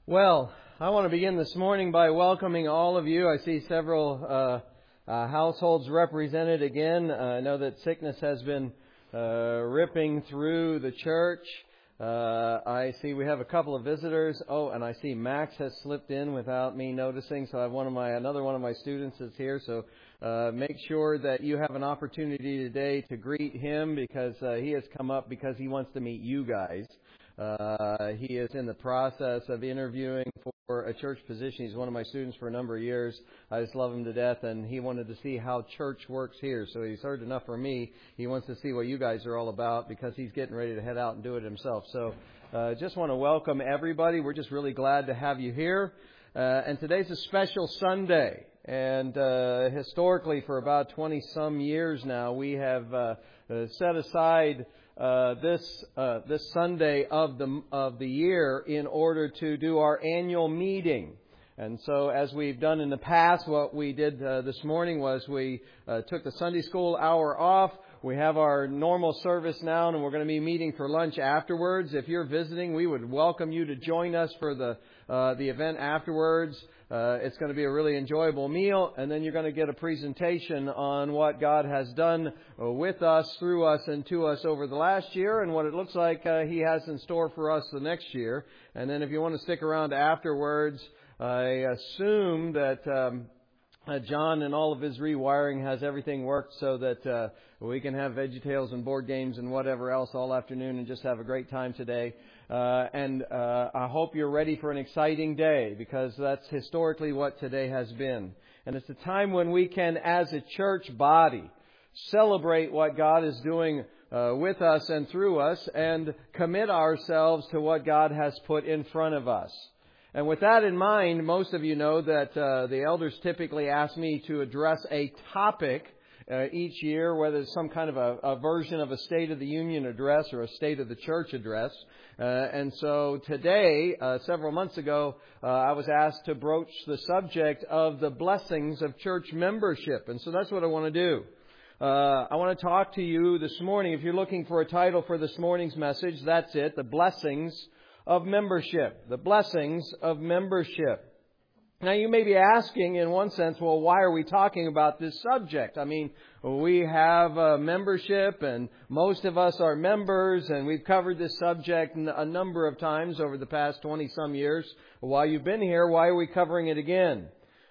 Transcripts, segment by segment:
Well, I want to begin this morning by welcoming all of you. I see several households represented again. I know that sickness has been ripping through the church. I see we have a couple of visitors. Oh, and I see Max has slipped in without me noticing. So I have another one of my students is here. So make sure that you have an opportunity today to greet him because he has come up because he wants to meet you guys. He is in the process of interviewing for a church position. He's one of my students for a number of years. I just love him to death, and he wanted to see how church works here. So he's heard enough from me. He wants to see what you guys are all about because he's getting ready to head out and do it himself. So just want to welcome everybody. We're just really glad to have you here. And today's a special Sunday. And historically, for about 20-some years now, we have set aside this Sunday of the year in order to do our annual meeting. And so as we've done in the past, what we did this morning was we took the Sunday school hour off. We have our normal service now, and we're going to be meeting for lunch afterwards. If you're visiting, we would welcome you to join us for the event afterwards. It's going to be a really enjoyable meal, and then you're going to get a presentation on what God has done with us, through us, and to us over the last year, and what it looks like He has in store for us the next year. And then if you want to stick around afterwards, I assume that John and all of his rewiring has everything worked so that we can have VeggieTales and board games and whatever else all afternoon and just have a great time today. And I hope you're ready for an exciting day because that's historically what today has been. And it's a time when we can, as a church body, celebrate what God is doing with us and through us and commit ourselves to what God has put in front of us. And with that in mind, most of you know that the elders typically ask me to address a topic each year, whether it's some kind of a version of a State of the Union address or a State of the Church address. And so today, several months ago, I was asked to broach the subject of the blessings of church membership. And so that's what I want to do. I want to talk to you this morning. If you're looking for a title for this morning's message, that's it, The Blessings of Membership. The Blessings of Membership. Now, you may be asking, in one sense, well, why are we talking about this subject? I mean, we have membership, and most of us are members, and we've covered this subject a number of times over the past 20-some years. While you've been here, why are we covering it again?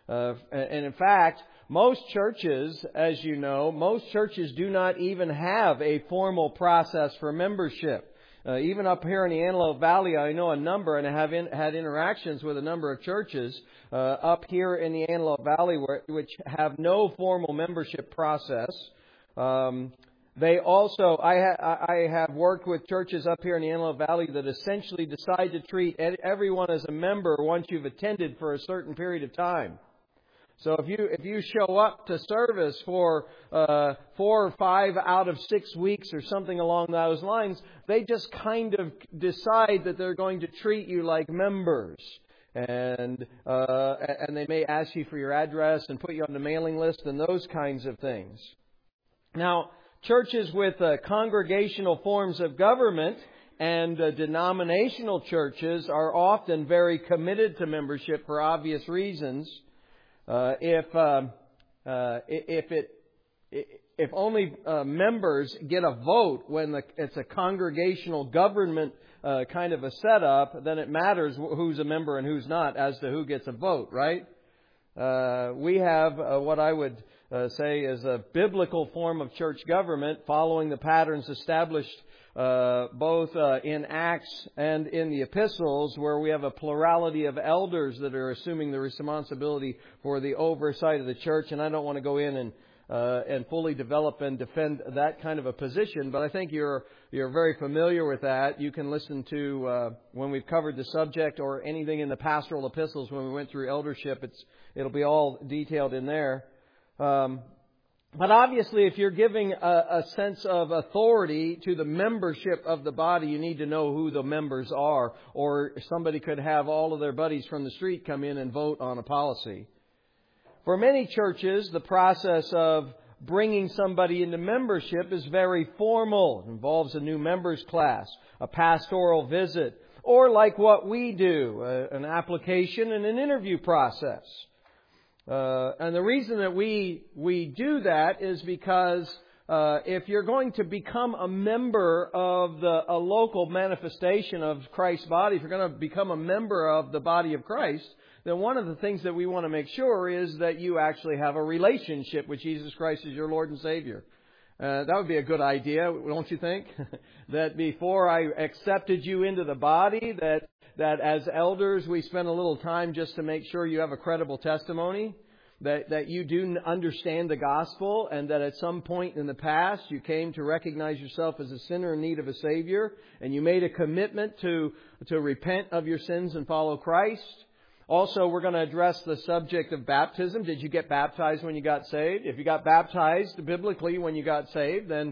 And in fact, most churches, as you know, most churches do not even have a formal process for membership. Even up here in the Antelope Valley, I know a number, and I have had interactions with a number of churches up here in the Antelope Valley which have no formal membership process. They also, I have worked with churches up here in the Antelope Valley that essentially decide to treat everyone as a member once you've attended for a certain period of time. So if you show up to service for 4 or 5 out of 6 weeks or something along those lines, they just kind of decide that they're going to treat you like members, and they may ask you for your address and put you on the mailing list and those kinds of things. Now, churches with congregational forms of government and denominational churches are often very committed to membership for obvious reasons. If only members get a vote when it's a congregational government kind of a setup, then it matters who's a member and who's not as to who gets a vote, right? We have what I would say is a biblical form of church government following the patterns established both in Acts and in the epistles, where we have a plurality of elders that are assuming the responsibility for the oversight of the church. And I don't want to go in and fully develop and defend that kind of a position, but I think you're very familiar with that. You can listen to when we've covered the subject or anything in the pastoral epistles when we went through eldership. It'll be all detailed in there. But obviously, if you're giving a sense of authority to the membership of the body, you need to know who the members are. Or somebody could have all of their buddies from the street come in and vote on a policy. For many churches, the process of bringing somebody into membership is very formal. It involves a new members class, a pastoral visit, or like what we do, an application and an interview process. And the reason that we do that is because if you're going to become a member of a local manifestation of Christ's body, if you're going to become a member of the body of Christ, then one of the things that we want to make sure is that you actually have a relationship with Jesus Christ as your Lord and Savior. That would be a good idea, don't you think? That before I accepted you into the body, that as elders we spend a little time just to make sure you have a credible testimony, that you do understand the gospel, and that at some point in the past you came to recognize yourself as a sinner in need of a Savior, and you made a commitment to repent of your sins and follow Christ. Also, we're going to address the subject of baptism. Did you get baptized when you got saved? If you got baptized biblically when you got saved, then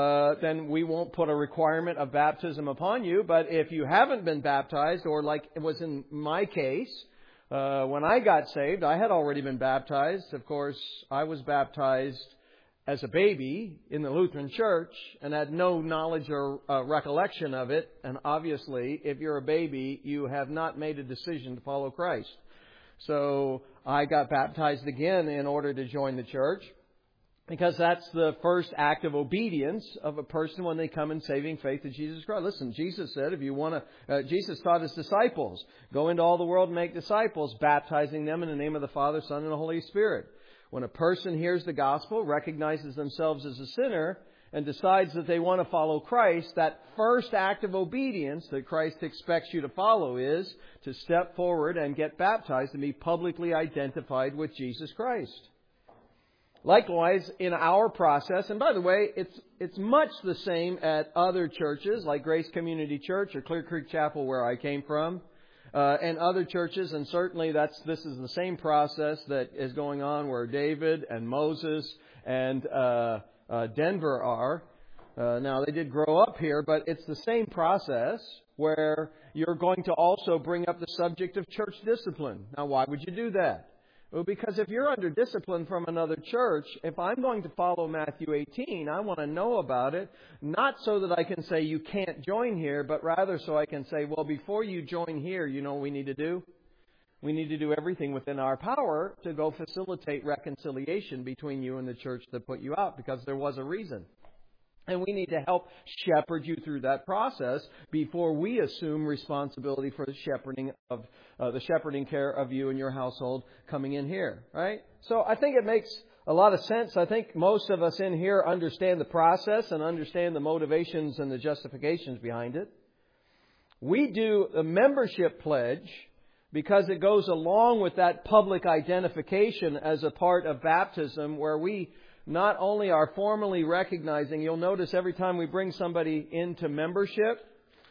we won't put a requirement of baptism upon you. But if you haven't been baptized, or like it was in my case, when I got saved, I had already been baptized. Of course, I was baptized as a baby in the Lutheran Church and had no knowledge or recollection of it. And obviously, if you're a baby, you have not made a decision to follow Christ. So I got baptized again in order to join the church, because that's the first act of obedience of a person when they come in saving faith in Jesus Christ. Listen, Jesus said, if you want to, Jesus taught His disciples, go into all the world and make disciples, baptizing them in the name of the Father, Son, and the Holy Spirit. When a person hears the gospel, recognizes themselves as a sinner, and decides that they want to follow Christ, that first act of obedience that Christ expects you to follow is to step forward and get baptized and be publicly identified with Jesus Christ. Likewise, in our process, and by the way, it's much the same at other churches like Grace Community Church or Clear Creek Chapel, where I came from, and other churches, and certainly this is the same process that is going on where David and Moses and Denver are. Now, they did grow up here, but it's the same process where you're going to also bring up the subject of church discipline. Now, why would you do that? Well, because if you're under discipline from another church, if I'm going to follow Matthew 18, I want to know about it, not so that I can say you can't join here, but rather so I can say, well, before you join here, you know what we need to do? We need to do everything within our power to go facilitate reconciliation between you and the church that put you out, because there was a reason. And we need to help shepherd you through that process before we assume responsibility for the shepherding care of you and your household coming in here, right? So I think it makes a lot of sense. I think most of us in here understand the process and understand the motivations and the justifications behind it. We do a membership pledge because it goes along with that public identification as a part of baptism, where we not only are formally recognizing, you'll notice every time we bring somebody into membership,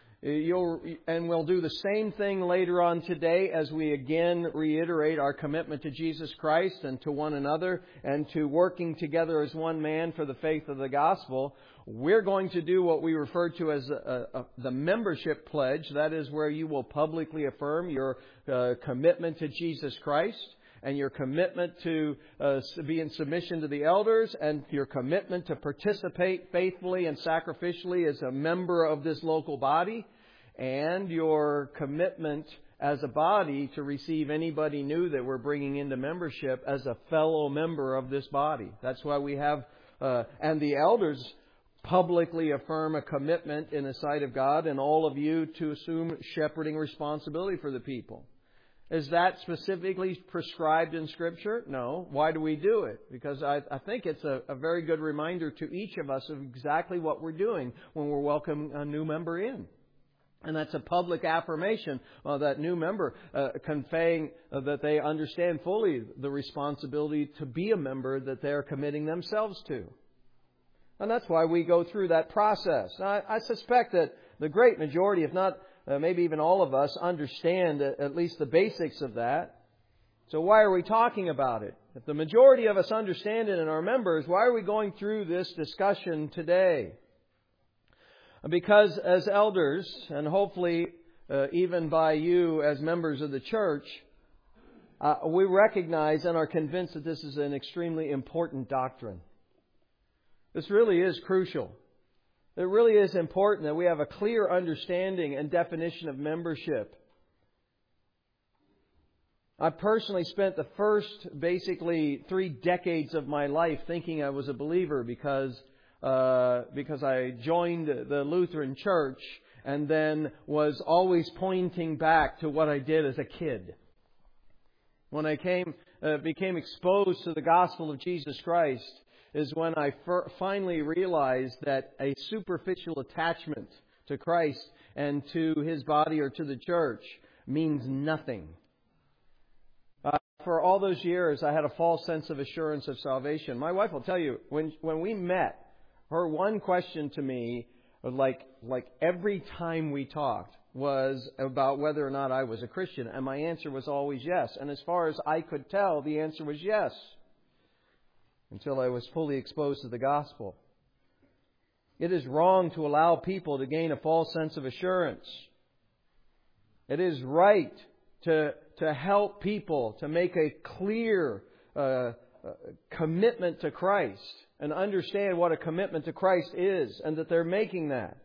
and we'll do the same thing later on today as we again reiterate our commitment to Jesus Christ and to one another and to working together as one man for the faith of the gospel. We're going to do what we refer to as the membership pledge. That is where you will publicly affirm your commitment to Jesus Christ, and your commitment to be in submission to the elders, and your commitment to participate faithfully and sacrificially as a member of this local body, and your commitment as a body to receive anybody new that we're bringing into membership as a fellow member of this body. That's why we have, and the elders publicly affirm a commitment in the sight of God and all of you to assume shepherding responsibility for the people. Is that specifically prescribed in Scripture? No. Why do we do it? Because I think it's a very good reminder to each of us of exactly what we're doing when we're welcoming a new member in. And that's a public affirmation of that new member, conveying that they understand fully the responsibility to be a member that they're committing themselves to. And that's why we go through that process. I suspect that the great majority, if not maybe even all of us, understand at least the basics of that. So why are we talking about it? If the majority of us understand it and are members, why are we going through this discussion today? Because as elders, and hopefully even by you as members of the church, we recognize and are convinced that this is an extremely important doctrine. This really is crucial. It really is important that we have a clear understanding and definition of membership. I personally spent the first, basically, 3 decades of my life thinking I was a believer because I joined the Lutheran Church and then was always pointing back to what I did as a kid. When I became exposed to the gospel of Jesus Christ is when I finally realized that a superficial attachment to Christ and to His body or to the church means nothing. For all those years, I had a false sense of assurance of salvation. My wife will tell you, when we met, her one question to me, like every time we talked, was about whether or not I was a Christian. And my answer was always yes. And as far as I could tell, the answer was yes. Until I was fully exposed to the gospel. It is wrong to allow people to gain a false sense of assurance. It is right to help people to make a clear commitment to Christ and understand what a commitment to Christ is and that they're making that.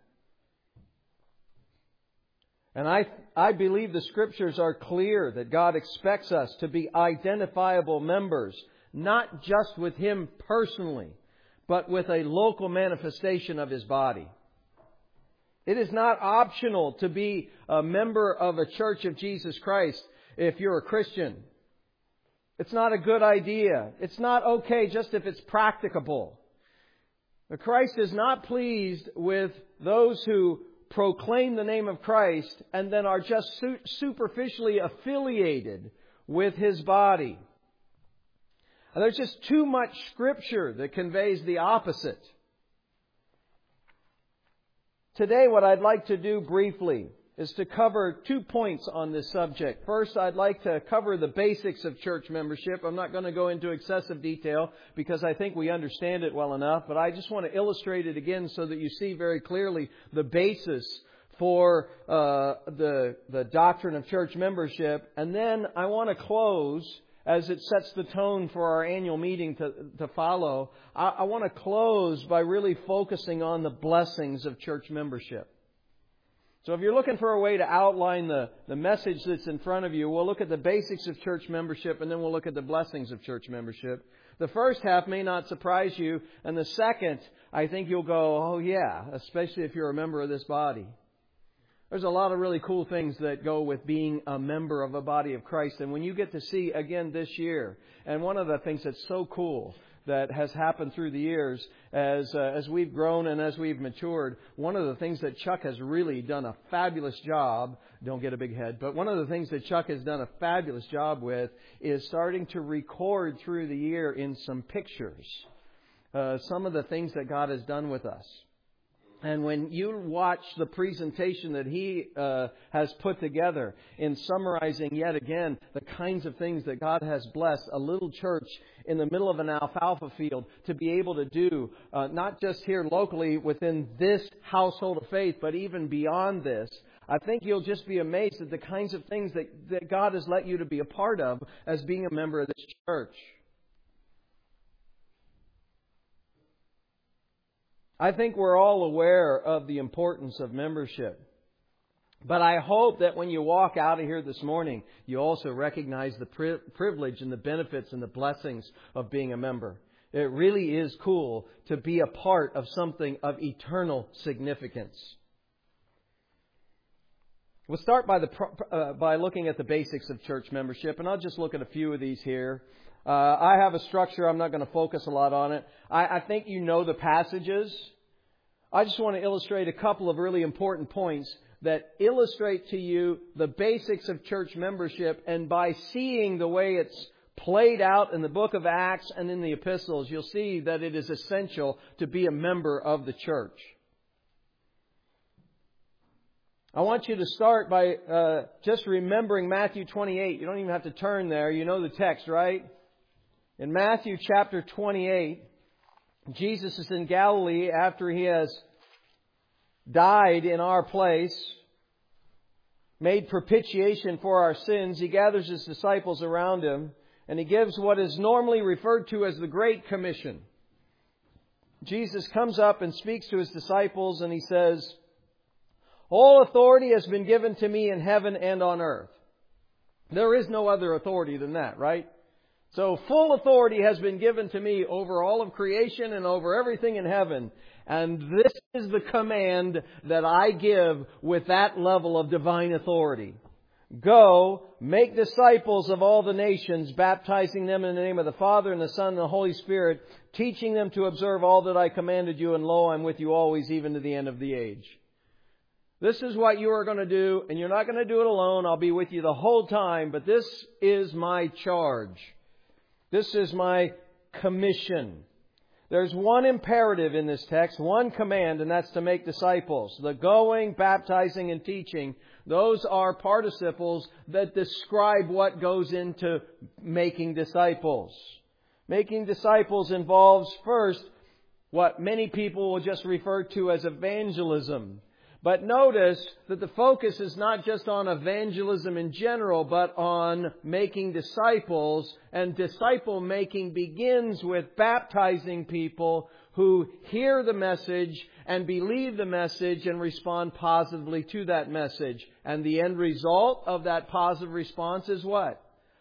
And I believe the Scriptures are clear that God expects us to be identifiable members, not just with Him personally, but with a local manifestation of His body. It is not optional to be a member of a Church of Jesus Christ if you're a Christian. It's not a good idea. It's not okay just if it's practicable. But Christ is not pleased with those who proclaim the name of Christ and then are just superficially affiliated with His body. And there's just too much Scripture that conveys the opposite. Today, what I'd like to do briefly is to cover 2 points on this subject. First, I'd like to cover the basics of church membership. I'm not going to go into excessive detail because I think we understand it well enough, but I just want to illustrate it again so that you see very clearly the basis for the doctrine of church membership. And then I want to close, as it sets the tone for our annual meeting to follow, I want to close by really focusing on the blessings of church membership. So if you're looking for a way to outline the message that's in front of you, we'll look at the basics of church membership and then we'll look at the blessings of church membership. The first half may not surprise you, and the second, I think you'll go, oh yeah, especially if you're a member of this body. There's a lot of really cool things that go with being a member of a body of Christ. And when you get to see again this year, and one of the things that's so cool that has happened through the years as we've grown and as we've matured, one of the things that Chuck has really done a fabulous job, don't get a big head, but one of the things that Chuck has done a fabulous job with is starting to record through the year in some pictures some of the things that God has done with us. And when you watch the presentation that he has put together in summarizing yet again the kinds of things that God has blessed a little church in the middle of an alfalfa field to be able to do, not just here locally within this household of faith, but even beyond this, I think you'll just be amazed at the kinds of things that God has let you to be a part of as being a member of this church. I think we're all aware of the importance of membership. But I hope that when you walk out of here this morning, you also recognize the privilege and the benefits and the blessings of being a member. It really is cool to be a part of something of eternal significance. We'll start by looking at the basics of church membership, and I'll just look at a few of these here. I have a structure. I'm not going to focus a lot on it. I think you know the passages. I just want to illustrate a couple of really important points that illustrate to you the basics of church membership. And by seeing the way it's played out in the book of Acts and in the epistles, you'll see that it is essential to be a member of the church. I want you to start by just remembering Matthew 28. You don't even have to turn there. You know the text, right? In Matthew chapter 28, Jesus is in Galilee after He has died in our place, made propitiation for our sins. He gathers His disciples around Him, and He gives what is normally referred to as the Great Commission. Jesus comes up and speaks to His disciples and He says, "All authority has been given to me in heaven and on earth." There is no other authority than that, right? So full authority has been given to me over all of creation and over everything in heaven. And this is the command that I give with that level of divine authority. Go, make disciples of all the nations, baptizing them in the name of the Father and the Son and the Holy Spirit, teaching them to observe all that I commanded you, and lo, I'm with you always, even to the end of the age. This is what you are going to do, and you're not going to do it alone. I'll be with you the whole time, but this is my charge. This is my commission. There's one imperative in this text, one command, and that's to make disciples. The going, baptizing, and teaching, those are participles that describe what goes into making disciples. Making disciples involves first what many people will just refer to as evangelism. But notice that the focus is not just on evangelism in general, but on making disciples. And disciple making begins with baptizing people who hear the message and believe the message and respond positively to that message. And the end result of that positive response is what?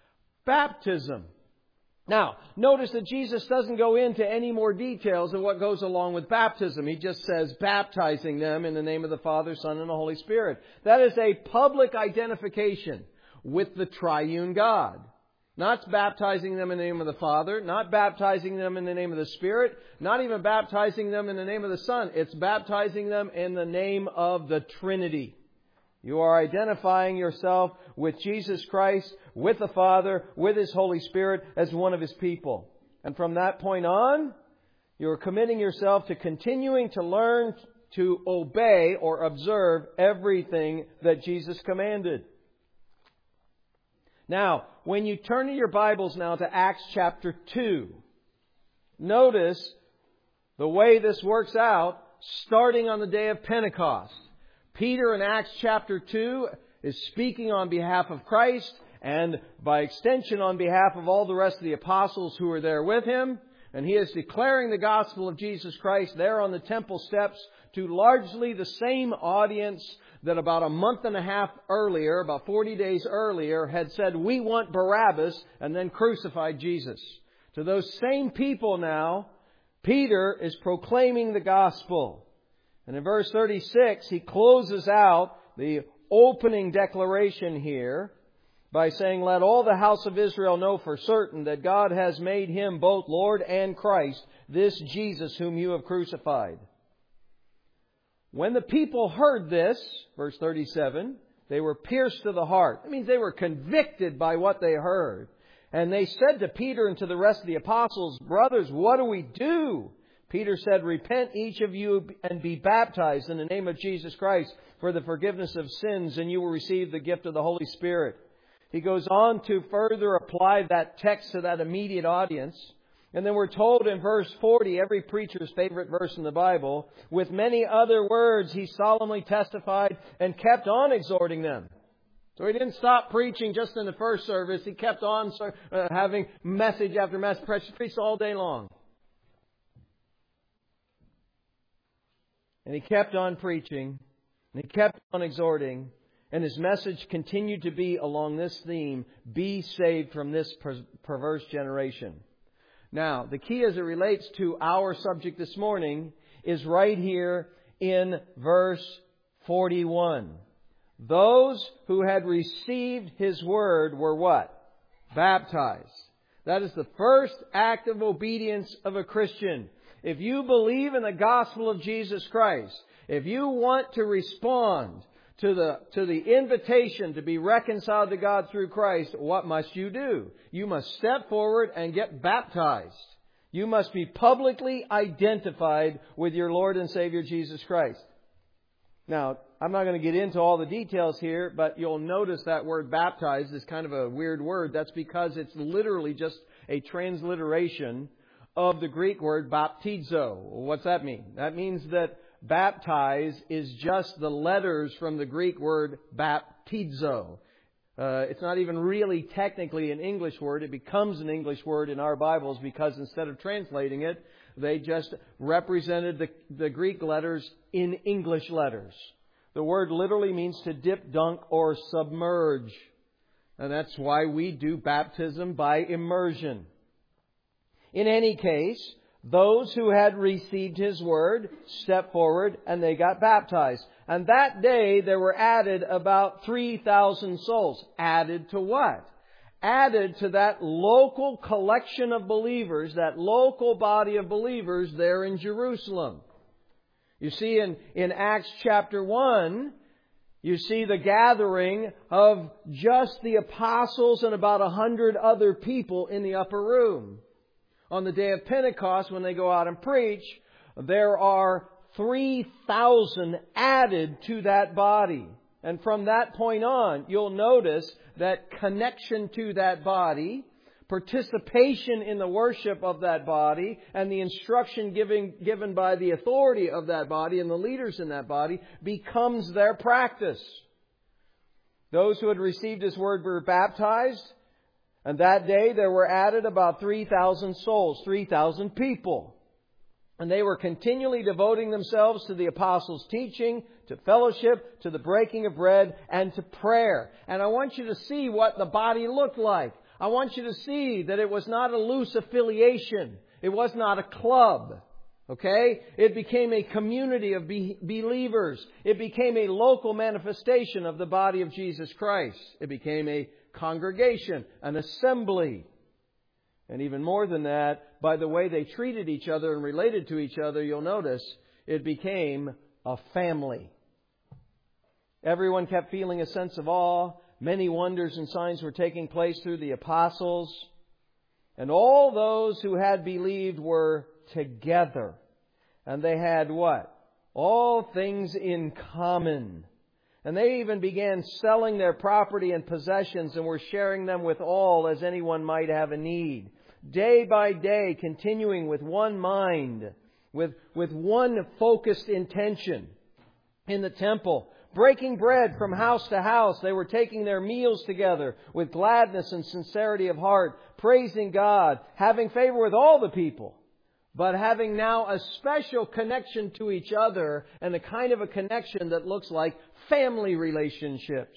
Baptism. Now, notice that Jesus doesn't go into any more details of what goes along with baptism. He just says baptizing them in the name of the Father, Son, and the Holy Spirit. That is a public identification with the triune God. Not baptizing them in the name of the Father, not baptizing them in the name of the Spirit, not even baptizing them in the name of the Son. It's baptizing them in the name of the Trinity. You are identifying yourself with Jesus Christ, with the Father, with His Holy Spirit as one of His people. And from that point on, you are committing yourself to continuing to learn to obey or observe everything that Jesus commanded. Now, when you turn to your Bibles now to Acts chapter 2, notice the way this works out starting on the day of Pentecost. Peter in Acts chapter 2 is speaking on behalf of Christ and by extension on behalf of all the rest of the apostles who are there with him. And he is declaring the gospel of Jesus Christ there on the temple steps to largely the same audience that about a month and a half earlier, about 40 days earlier, had said, "We want Barabbas," and then crucified Jesus. To those same people now, Peter is proclaiming the gospel. And in verse 36, he closes out the opening declaration here by saying, "Let all the house of Israel know for certain that God has made Him both Lord and Christ, this Jesus whom you have crucified." When the people heard this, verse 37, they were pierced to the heart. That means they were convicted by what they heard. And they said to Peter and to the rest of the apostles, "Brothers, what do we do?" Peter said, "Repent each of you and be baptized in the name of Jesus Christ for the forgiveness of sins, and you will receive the gift of the Holy Spirit." He goes on to further apply that text to that immediate audience. And then we're told in verse 40, every preacher's favorite verse in the Bible, "With many other words he solemnly testified and kept on exhorting them." So he didn't stop preaching just in the first service. He kept on having message after message, preached all day long. And he kept on preaching, and he kept on exhorting, and his message continued to be along this theme: be saved from this perverse generation. Now, the key as it relates to our subject this morning is right here in verse 41. Those who had received His word were what? Baptized. That is the first act of obedience of a Christian. If you believe in the gospel of Jesus Christ, if you want to respond to the invitation to be reconciled to God through Christ, what must you do? You must step forward and get baptized. You must be publicly identified with your Lord and Savior Jesus Christ. Now, I'm not going to get into all the details here, but you'll notice that word baptized is kind of a weird word. That's because it's literally just a transliteration of the Greek word baptizo. What's that mean? That means that baptize is just the letters from the Greek word baptizo. It's not even really technically an English word. It becomes an English word in our Bibles because instead of translating it, They just represented the Greek letters in English letters. The word literally means to dip, dunk, or submerge. And that's why we do baptism by immersion. In any case, those who had received His Word stepped forward and they got baptized. And that day there were added about 3,000 souls. Added to what? Added to that local collection of believers, that local body of believers there in Jerusalem. You see, in Acts chapter 1, you see the gathering of just the apostles and about 100 other people in the upper room. On the day of Pentecost, when they go out and preach, there are 3,000 added to that body. And from that point on, you'll notice that connection to that body, participation in the worship of that body, and the instruction given by the authority of that body and the leaders in that body becomes their practice. Those who had received His Word were baptized, and that day there were added about 3,000 souls, 3,000 people. And they were continually devoting themselves to the apostles' teaching, to fellowship, to the breaking of bread, and to prayer. And I want you to see what the body looked like. I want you to see that it was not a loose affiliation. It was not a club. Okay? It became a community of believers. It became a local manifestation of the body of Jesus Christ. It became a congregation, an assembly. And even more than that, by the way they treated each other and related to each other, you'll notice it became a family. Everyone kept feeling a sense of awe. Many wonders and signs were taking place through the apostles. And all those who had believed were together. And they had what? All things in common. And they even began selling their property and possessions and were sharing them with all as anyone might have a need. Day by day, continuing with one mind, with one focused intention in the temple. Breaking bread from house to house, they were taking their meals together with gladness and sincerity of heart, praising God, having favor with all the people, but having now a special connection to each other, and a kind of a connection that looks like family relationships.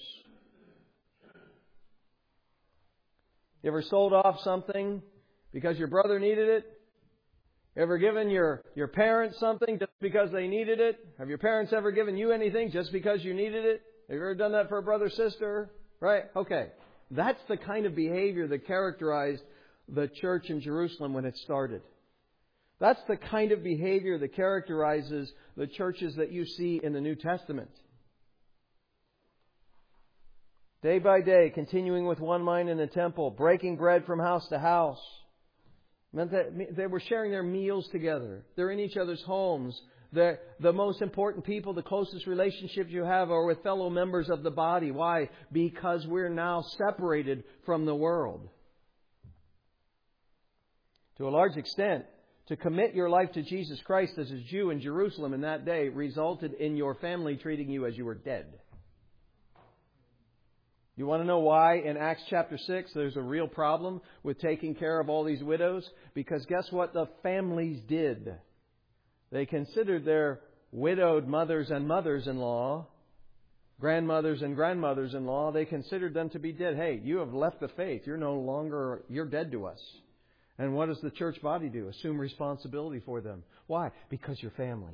You ever sold off something because your brother needed it? Ever given your parents something just because they needed it? Have your parents ever given you anything just because you needed it? Have you ever done that for a brother or sister? Right? Okay. That's the kind of behavior that characterized the church in Jerusalem when it started. That's the kind of behavior that characterizes the churches that you see in the New Testament. Day by day, continuing with one mind in the temple, breaking bread from house to house. Meant that they were sharing their meals together. They're in each other's homes. The most important people, the closest relationships you have are with fellow members of the body. Why? Because we're now separated from the world. To a large extent, to commit your life to Jesus Christ as a Jew in Jerusalem in that day resulted in your family treating you as you were dead. You want to know why in Acts chapter 6 there's a real problem with taking care of all these widows? Because guess what the families did? They considered their widowed mothers and mothers-in-law, grandmothers and grandmothers-in-law, they considered them to be dead. Hey, you have left the faith. You're dead to us. And what does the church body do? Assume responsibility for them. Why? Because you're family.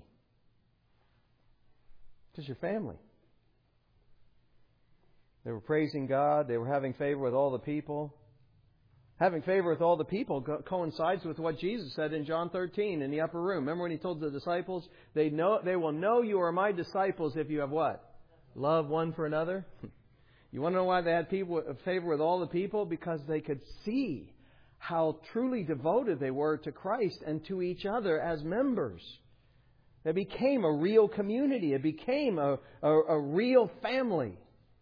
Because you're family. They were praising God. They were having favor with all the people. Having favor with all the people coincides with what Jesus said in John 13 in the upper room. Remember when He told the disciples, they will know you are my disciples if you have what? Love one for another. You want to know why they had favor with all the people? Because they could see how truly devoted they were to Christ and to each other as members. It became a real community. It became a real family.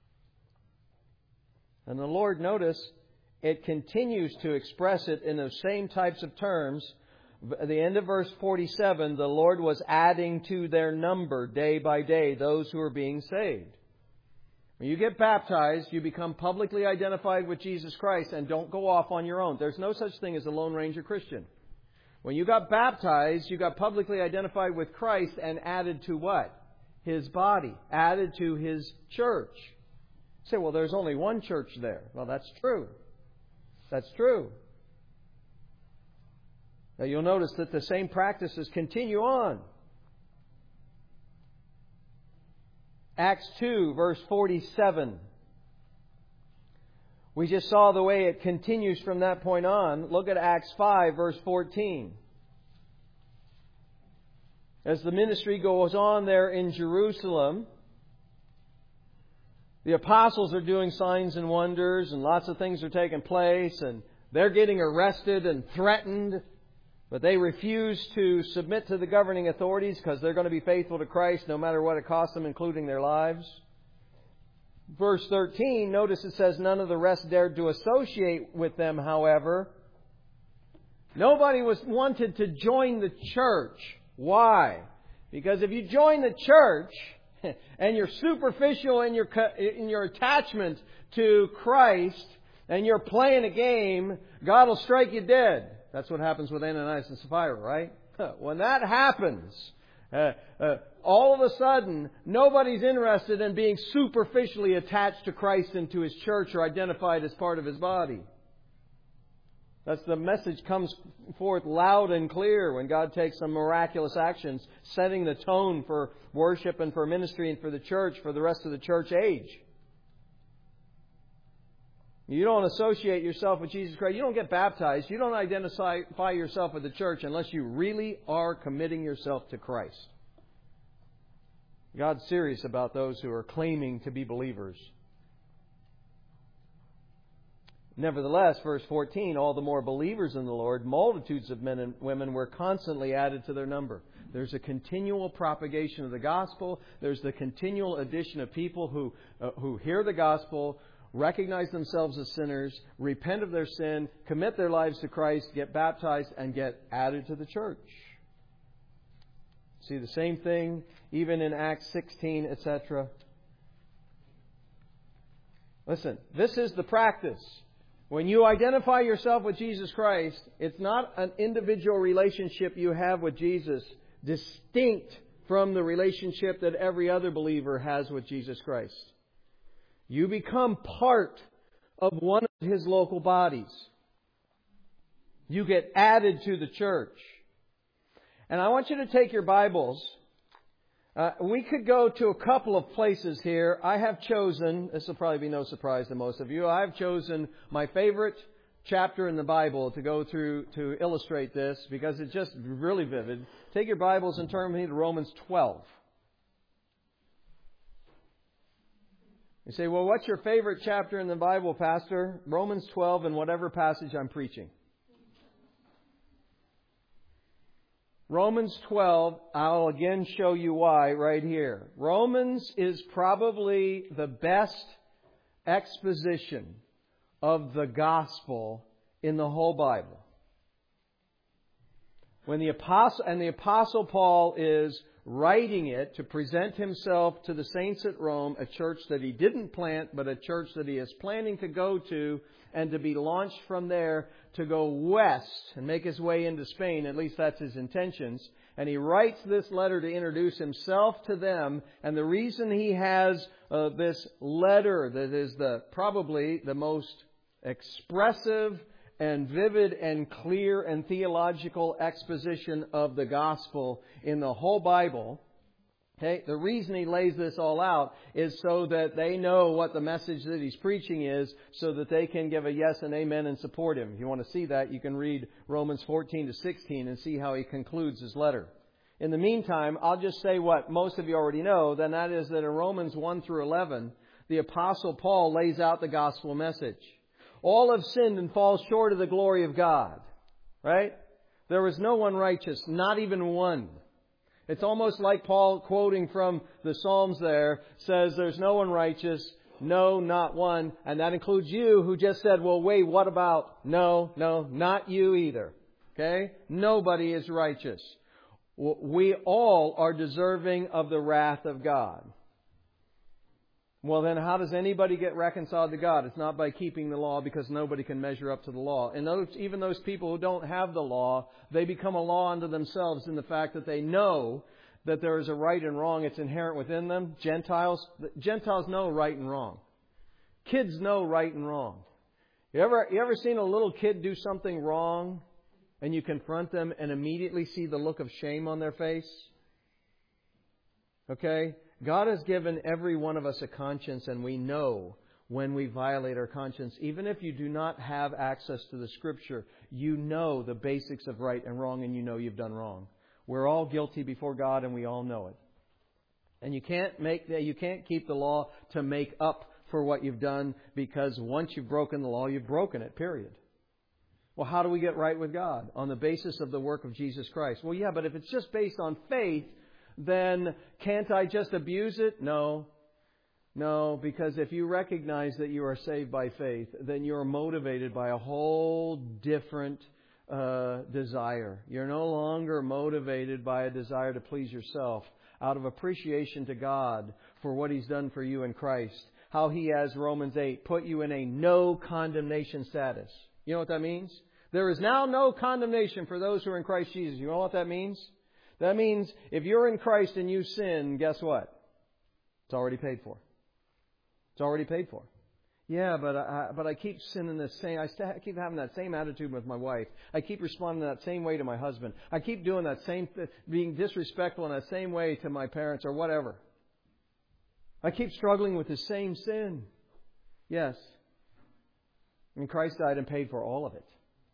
And the Lord, notice, it continues to express it in those same types of terms. At the end of verse 47, the Lord was adding to their number day by day those who are being saved. When you get baptized, you become publicly identified with Jesus Christ and don't go off on your own. There's no such thing as a Lone Ranger Christian. When you got baptized, you got publicly identified with Christ and added to what? His body. Added to His church. You say, well, there's only one church there. Well, that's true. That's true. Now you'll notice that the same practices continue on. Acts 2, verse 47. We just saw the way it continues from that point on. Look at Acts 5, verse 14. As the ministry goes on there in Jerusalem, the apostles are doing signs and wonders, and lots of things are taking place, and they're getting arrested and threatened, but they refuse to submit to the governing authorities because they're going to be faithful to Christ no matter what it costs them, including their lives. Verse 13, notice it says, none of the rest dared to associate with them, however. Nobody wanted to join the church. Why? Because if you join the church and you're superficial in your attachment to Christ and you're playing a game, God will strike you dead. That's what happens with Ananias and Sapphira, right? When that happens, all of a sudden, nobody's interested in being superficially attached to Christ and to His church or identified as part of His body. That's the message comes forth loud and clear when God takes some miraculous actions, setting the tone for worship and for ministry and for the church for the rest of the church age. You don't associate yourself with Jesus Christ. You don't get baptized. You don't identify yourself with the church unless you really are committing yourself to Christ. God's serious about those who are claiming to be believers. Nevertheless, verse 14, all the more believers in the Lord, multitudes of men and women were constantly added to their number. There's a continual propagation of the gospel. There's the continual addition of people who hear the gospel, recognize themselves as sinners, repent of their sin, commit their lives to Christ, get baptized, and get added to the church. See the same thing even in Acts 16, etc. Listen, this is the practice. When you identify yourself with Jesus Christ, it's not an individual relationship you have with Jesus, distinct from the relationship that every other believer has with Jesus Christ. You become part of one of His local bodies. You get added to the church. And I want you to take your Bibles. We could go to a couple of places here. I have chosen, this will probably be no surprise to most of you, I have chosen my favorite chapter in the Bible to go through to illustrate this because it's just really vivid. Take your Bibles and turn with me to Romans 12. You say, well, what's your favorite chapter in the Bible, Pastor? Romans 12 and whatever passage I'm preaching. Romans 12, I'll again show you why right here. Romans is probably the best exposition of the gospel in the whole Bible. When the Apostle Paul is writing it to present himself to the saints at Rome, a church that he didn't plant, but a church that he is planning to go to and to be launched from there to go west and make his way into Spain. At least that's his intentions. And he writes this letter to introduce himself to them. And the reason he has this letter that is probably the most expressive and vivid and clear and theological exposition of the gospel in the whole Bible. Okay, the reason he lays this all out is so that they know what the message that he's preaching is, so that they can give a yes and amen and support him. If you want to see that, you can read Romans 14 to 16 and see how he concludes his letter. In the meantime, I'll just say what most of you already know, then that is that in Romans 1 through 11, the Apostle Paul lays out the gospel message. All have sinned and fall short of the glory of God. Right? There was no one righteous, not even one. It's almost like Paul, quoting from the Psalms there, says there's no one righteous, no, not one. And that includes you who just said, well, wait, what about? No, not you either. Okay? Nobody is righteous. We all are deserving of the wrath of God. Well, then how does anybody get reconciled to God? It's not by keeping the law, because nobody can measure up to the law. And even those people who don't have the law, they become a law unto themselves in the fact that they know that there is a right and wrong. It's inherent within them. Gentiles know right and wrong. Kids know right and wrong. You ever seen a little kid do something wrong and you confront them and immediately see the look of shame on their face? Okay? God has given every one of us a conscience, and we know when we violate our conscience. Even if you do not have access to the Scripture, you know the basics of right and wrong, and you know you've done wrong. We're all guilty before God, and we all know it. And you can't keep the law to make up for what you've done, because once you've broken the law, you've broken it, period. Well, how do we get right with God? On the basis of the work of Jesus Christ. Well, yeah, but if it's just based on faith, then can't I just abuse it? No, because if you recognize that you are saved by faith, then you're motivated by a whole different desire. You're no longer motivated by a desire to please yourself, out of appreciation to God for what He's done for you in Christ. How He has, Romans 8, put you in a no condemnation status. You know what that means? There is now no condemnation for those who are in Christ Jesus. You know what that means? That means if you're in Christ and you sin, guess what? It's already paid for. It's already paid for. Yeah, but I keep sinning the same. I keep having that same attitude with my wife. I keep responding that same way to my husband. I keep doing that same, being disrespectful in that same way to my parents or whatever. I keep struggling with the same sin. Yes. And Christ died and paid for all of it.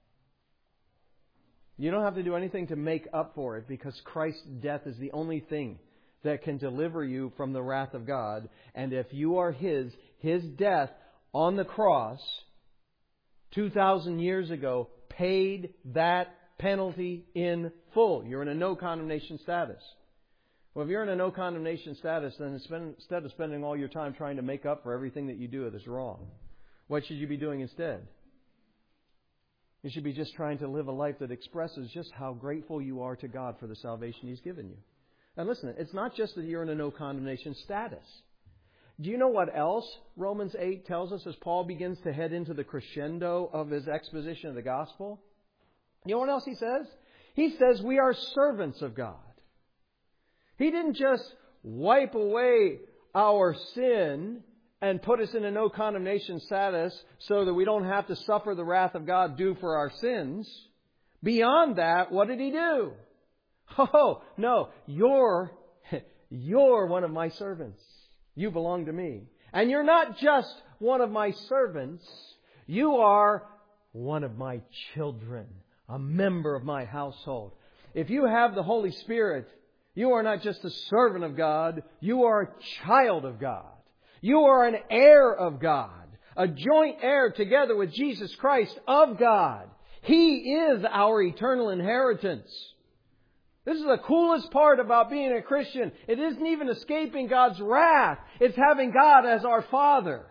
You don't have to do anything to make up for it, because Christ's death is the only thing that can deliver you from the wrath of God. And if you are His death on the cross 2,000 years ago paid that penalty in full. You're in a no condemnation status. Well, if you're in a no condemnation status, then instead of spending all your time trying to make up for everything that you do that is wrong, what should you be doing instead? You should be just trying to live a life that expresses just how grateful you are to God for the salvation He's given you. And listen, it's not just that you're in a no condemnation status. Do you know what else Romans 8 tells us as Paul begins to head into the crescendo of his exposition of the gospel? You know what else he says? He says we are servants of God. He didn't just wipe away our sin and put us in a no condemnation status so that we don't have to suffer the wrath of God due for our sins. Beyond that, what did He do? Oh, no, you're one of my servants. You belong to me. And you're not just one of my servants. You are one of my children, a member of my household. If you have the Holy Spirit, you are not just a servant of God, you are a child of God. You are an heir of God, a joint heir together with Jesus Christ of God. He is our eternal inheritance. This is the coolest part about being a Christian. It isn't even escaping God's wrath. It's having God as our Father.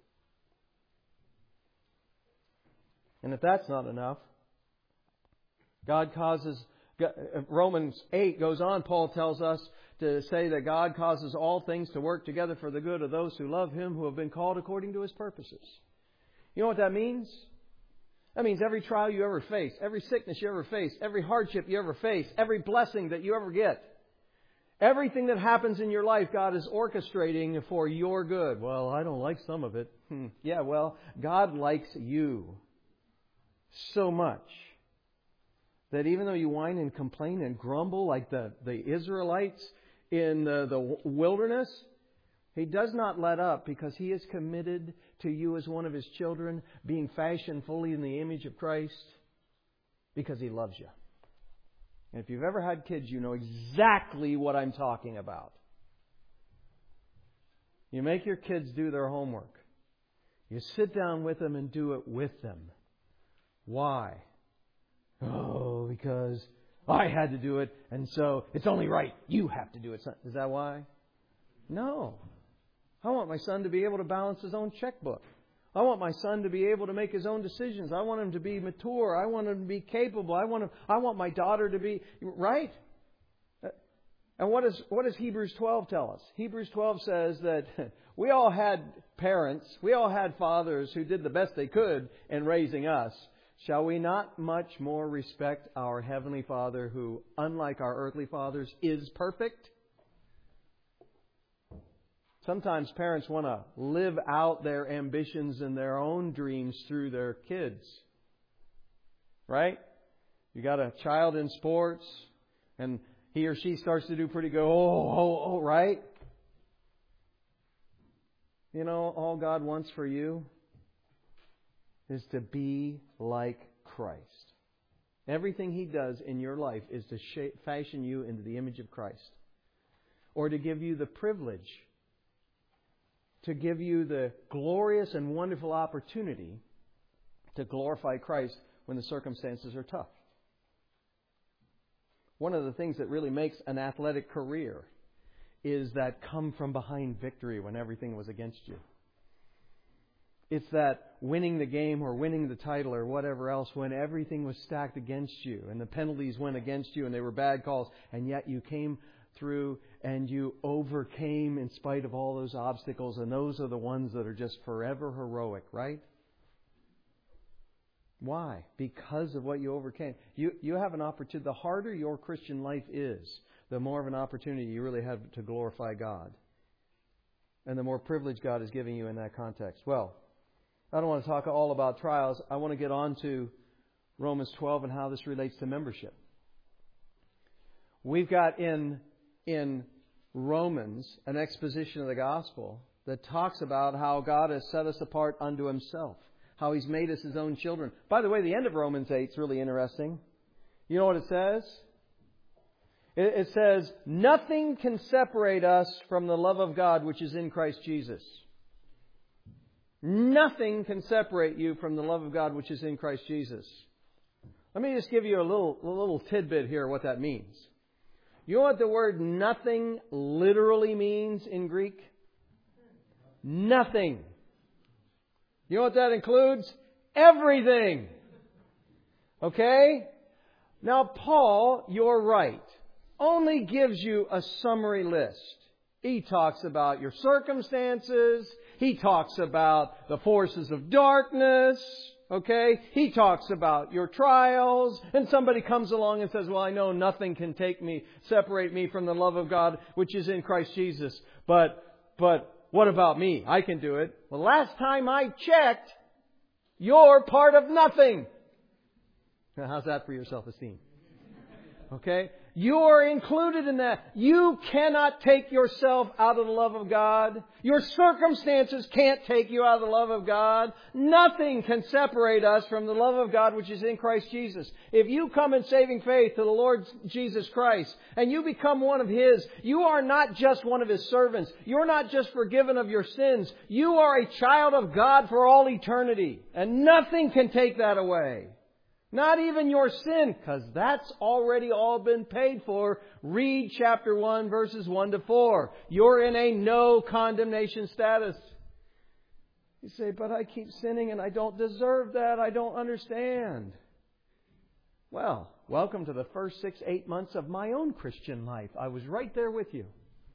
And if that's not enough, Romans 8 goes on, Paul tells us to say that God causes all things to work together for the good of those who love Him, who have been called according to His purposes. You know what that means? That means every trial you ever face, every sickness you ever face, every hardship you ever face, every blessing that you ever get, everything that happens in your life, God is orchestrating for your good. Well, I don't like some of it. Yeah, well, God likes you so much that even though you whine and complain and grumble like the Israelites in the wilderness, He does not let up, because He is committed to you as one of His children, being fashioned fully in the image of Christ, because He loves you. And if you've ever had kids, you know exactly what I'm talking about. You make your kids do their homework. You sit down with them and do it with them. Why? Oh, because I had to do it, and so it's only right you have to do it. Is that why? No. I want my son to be able to balance his own checkbook. I want my son to be able to make his own decisions. I want him to be mature. I want him to be capable. I want my daughter to be right. And what does Hebrews 12 tell us? Hebrews 12 says that we all had parents, we all had fathers who did the best they could in raising us. Shall we not much more respect our Heavenly Father who, unlike our earthly fathers, is perfect? Sometimes parents want to live out their ambitions and their own dreams through their kids. Right? You got a child in sports and he or she starts to do pretty good. Right? You know, all God wants for you is to be like Christ. Everything He does in your life is to fashion you into the image of Christ. Or to give you the privilege, to give you the glorious and wonderful opportunity to glorify Christ when the circumstances are tough. One of the things that really makes an athletic career is that come from behind victory when everything was against you. It's that winning the game or winning the title or whatever else when everything was stacked against you and the penalties went against you and they were bad calls, and yet you came through and you overcame in spite of all those obstacles, and those are the ones that are just forever heroic, right? Why? Because of what you overcame. You have an opportunity. The harder your Christian life is, the more of an opportunity you really have to glorify God. And the more privilege God is giving you in that context. Well, I don't want to talk all about trials. I want to get on to Romans 12 and how this relates to membership. We've got in Romans an exposition of the gospel that talks about how God has set us apart unto Himself. How He's made us His own children. By the way, the end of Romans 8 is really interesting. You know what it says? It says, nothing can separate us from the love of God which is in Christ Jesus. Nothing can separate you from the love of God which is in Christ Jesus. Let me just give you a little tidbit here what that means. You know what the word nothing literally means in Greek? Nothing. You know what that includes? Everything. Okay? Now, Paul, you're right, only gives you a summary list. He talks about your circumstances. He talks about the forces of darkness. Okay? He talks about your trials. And somebody comes along and says, well, I know nothing can separate me from the love of God which is in Christ Jesus. But what about me? I can do it. Well, last time I checked, you're part of nothing. Now, how's that for your self-esteem? Okay? You're included in that. You cannot take yourself out of the love of God. Your circumstances can't take you out of the love of God. Nothing can separate us from the love of God which is in Christ Jesus. If you come in saving faith to the Lord Jesus Christ and you become one of His, you are not just one of His servants. You're not just forgiven of your sins. You are a child of God for all eternity. And nothing can take that away. Not even your sin, because that's already all been paid for. Read chapter 1, verses 1 to 4. You're in a no condemnation status. You say, but I keep sinning and I don't deserve that. I don't understand. Well, welcome to the first 6-8 months of my own Christian life. I was right there with you.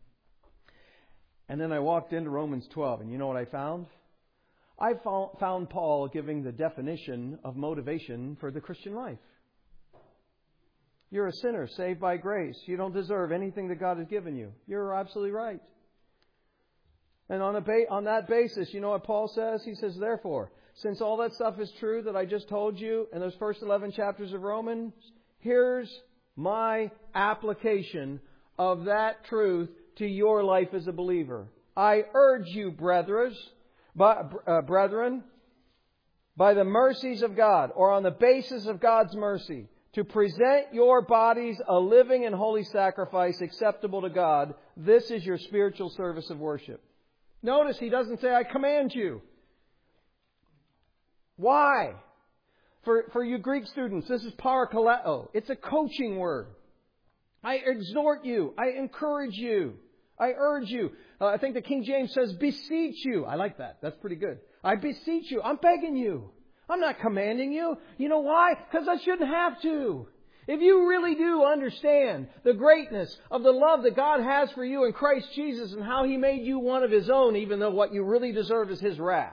And then I walked into Romans 12, and you know what I found? I found Paul giving the definition of motivation for the Christian life. You're a sinner saved by grace. You don't deserve anything that God has given you. You're absolutely right. And on that basis, you know what Paul says? He says, therefore, since all that stuff is true that I just told you in those first 11 chapters of Romans, here's my application of that truth to your life as a believer. I urge you, brethren, by the mercies of God, or on the basis of God's mercy, to present your bodies a living and holy sacrifice acceptable to God. This is your spiritual service of worship. Notice he doesn't say, I command you. Why? For you Greek students, this is parakaleo. It's a coaching word. I exhort you. I encourage you. I urge you. I think the King James says, beseech you. I like that. That's pretty good. I beseech you. I'm begging you. I'm not commanding you. You know why? Because I shouldn't have to. If you really do understand the greatness of the love that God has for you in Christ Jesus and how He made you one of His own, even though what you really deserve is His wrath,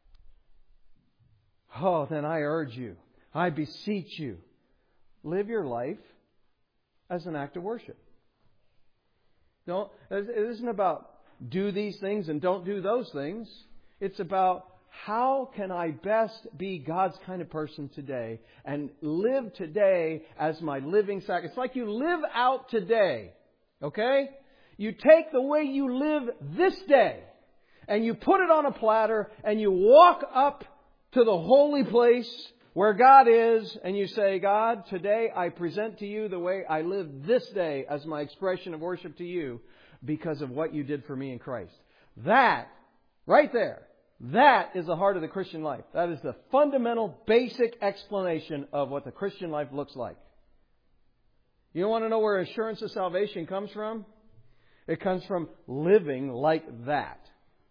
oh, then I urge you, I beseech you, live your life as an act of worship. No, it isn't about do these things and don't do those things. It's about how can I best be God's kind of person today and live today as my living sacrifice. It's like you live out today. Okay? You take the way you live this day and you put it on a platter and you walk up to the holy place where God is and you say, God, today I present to you the way I live this day as my expression of worship to you because of what you did for me in Christ. That, right there, that is the heart of the Christian life. That is the fundamental, basic explanation of what the Christian life looks like. You want to know where assurance of salvation comes from? It comes from living like that.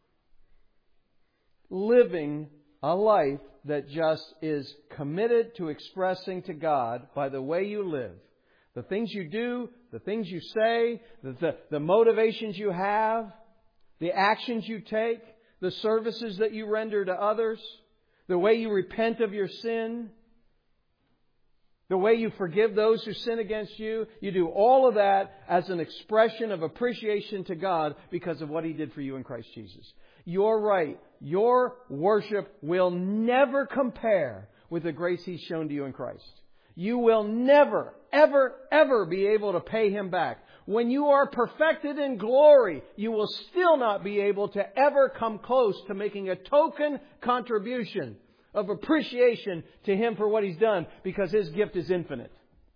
Living a life that just is committed to expressing to God by the way you live. The things you do, the things you say, the motivations you have, the actions you take, the services that you render to others, the way you repent of your sin, the way you forgive those who sin against you. You do all of that as an expression of appreciation to God because of what He did for you in Christ Jesus. You're right. Your worship will never compare with the grace He's shown to you in Christ. You will never, ever, ever be able to pay Him back. When you are perfected in glory, you will still not be able to ever come close to making a token contribution of appreciation to Him for what He's done, because His gift is infinite.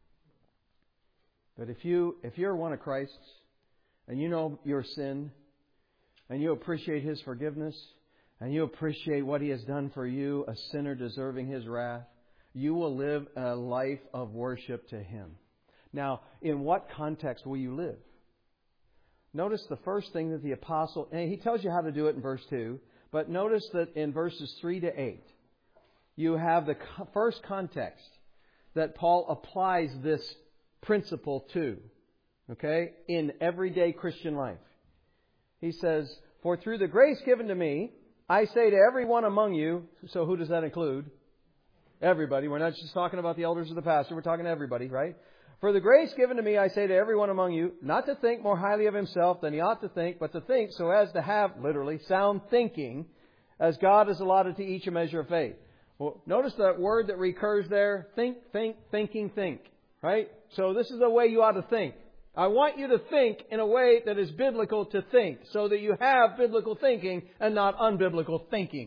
But if you're one of Christ's and you know your sin and you appreciate His forgiveness and you appreciate what He has done for you, a sinner deserving His wrath, you will live a life of worship to Him. Now, in what context will you live? Notice the first thing that the apostle, and he tells you how to do it in verse 2, but notice that in verses 3 to 8, you have the first context that Paul applies this principle to, okay, in everyday Christian life. He says, "For through the grace given to me, I say to everyone among you," so who does that include? Everybody. We're not just talking about the elders or the pastor. We're talking to everybody, right? "For the grace given to me, I say to everyone among you, not to think more highly of himself than he ought to think, but to think so as to have," literally, "sound thinking, as God has allotted to each a measure of faith." Well, notice that word that recurs there. Think, thinking, think. Right? So this is the way you ought to think. I want you to think in a way that is biblical to think, so that you have biblical thinking and not unbiblical thinking.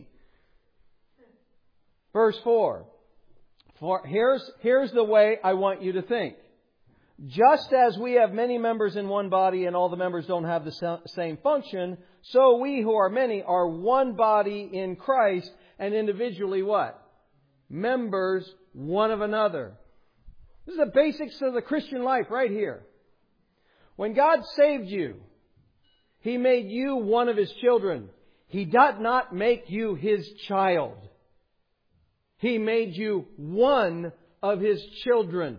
Verse 4. Here's the way I want you to think. "Just as we have many members in one body and all the members don't have the same function, so we who are many are one body in Christ and individually" what? "Members one of another." This is the basics of the Christian life right here. When God saved you, He made you one of His children. He did not make you His child. He made you one of His children.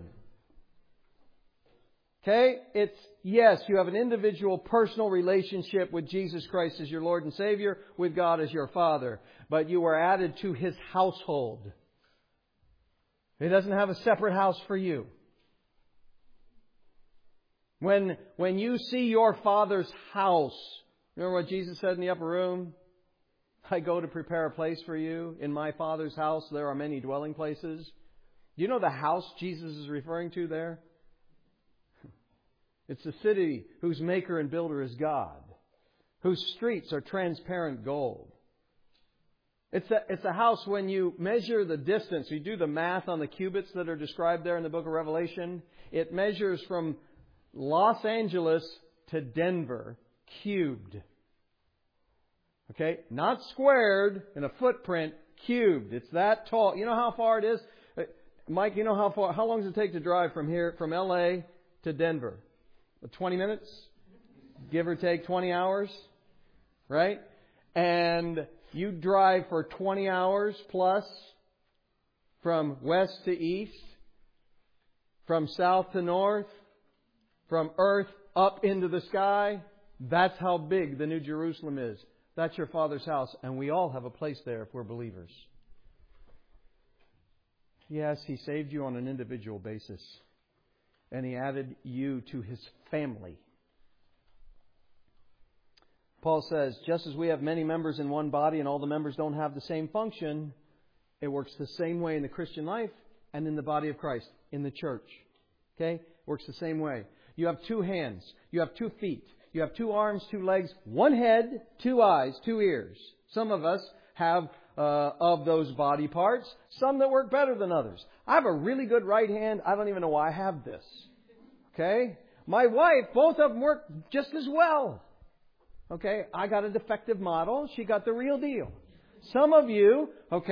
Okay? Yes, you have an individual personal relationship with Jesus Christ as your Lord and Savior, with God as your Father. But you were added to His household. He doesn't have a separate house for you. When you see your Father's house, remember what Jesus said in the upper room? "I go to prepare a place for you. In my Father's house there are many dwelling places." Do you know the house Jesus is referring to there? It's the city whose maker and builder is God, whose streets are transparent gold. It's a house when you measure the distance, you do the math on the cubits that are described there in the book of Revelation, it measures from Los Angeles to Denver, cubed. Okay? Not squared in a footprint, cubed. It's that tall. You know how far it is? Mike, you know how long does it take to drive from here, from LA to Denver? 20 minutes? Give or take 20 hours? Right? And you drive for 20 hours plus from west to east from south to north, from earth up into the sky. That's how big the New Jerusalem is. That's your Father's house, and we all have a place there if we're believers. Yes, He saved you on an individual basis, and He added you to His family. Paul says, just as we have many members in one body and all the members don't have the same function, it works the same way in the Christian life and in the body of Christ, in the church. Okay? Works the same way. You have 2 hands. You have 2 feet. You have 2 arms, 2 legs, 1 head, 2 eyes, 2 ears. Some of us have of those body parts, some that work better than others. I have a really good right hand. I don't even know why I have this. Okay? My wife, both of them work just as well. Okay? I got a defective model. She got the real deal. Some of you,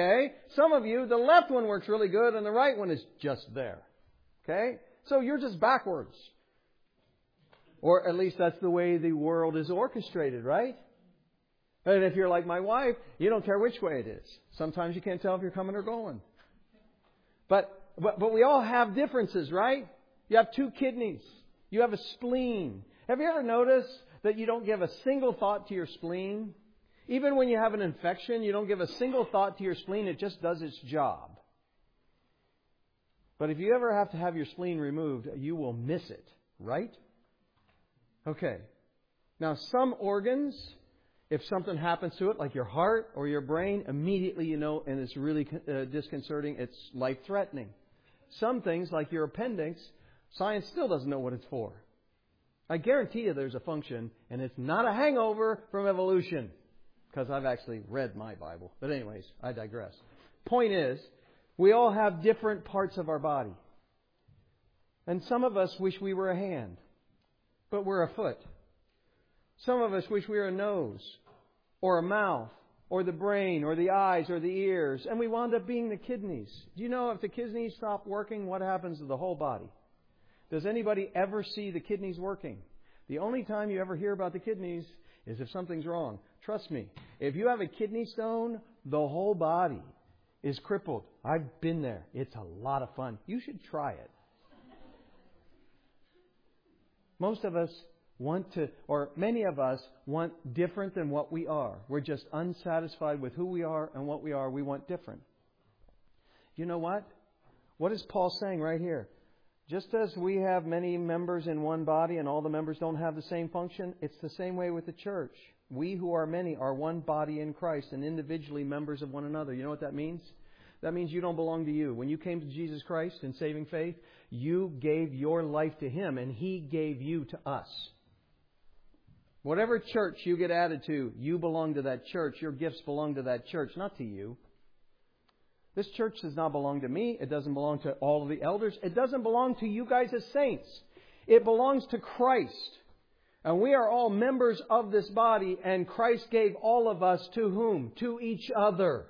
the left one works really good and the right one is just there. Okay? So you're just backwards. Or at least that's the way the world is orchestrated, right? And if you're like my wife, you don't care which way it is. Sometimes you can't tell if you're coming or going. But we all have differences, right? You have 2 kidneys. You have a spleen. Have you ever noticed that you don't give a single thought to your spleen? Even when you have an infection, you don't give a single thought to your spleen. It just does its job. But if you ever have to have your spleen removed, you will miss it, right? Okay. Now, some organs, if something happens to it, like your heart or your brain, immediately you know, and it's really disconcerting, it's life-threatening. Some things, like your appendix, science still doesn't know what it's for. I guarantee you there's a function, and it's not a hangover from evolution, because I've actually read my Bible. But anyways, I digress. Point is, we all have different parts of our body. And some of us wish we were a hand, but we're a foot. Some of us wish we were a nose, or a mouth, or the brain, or the eyes, or the ears, and we wound up being the kidneys. Do you know if the kidneys stop working, what happens to the whole body? Does anybody ever see the kidneys working? The only time you ever hear about the kidneys is if something's wrong. Trust me, if you have a kidney stone, the whole body is crippled. I've been there. It's a lot of fun. You should try it. Most of us want to, or many of us want different than what we are. We're just unsatisfied with who we are and what we are. We want different. You know what? What is Paul saying right here? Just as we have many members in one body and all the members don't have the same function, it's the same way with the church. We who are many are one body in Christ and individually members of one another. You know what that means? That means you don't belong to you. When you came to Jesus Christ in saving faith, you gave your life to Him and He gave you to us. Whatever church you get added to, you belong to that church. Your gifts belong to that church, not to you. This church does not belong to me. It doesn't belong to all of the elders. It doesn't belong to you guys as saints. It belongs to Christ. And we are all members of this body, and Christ gave all of us to whom? To each other.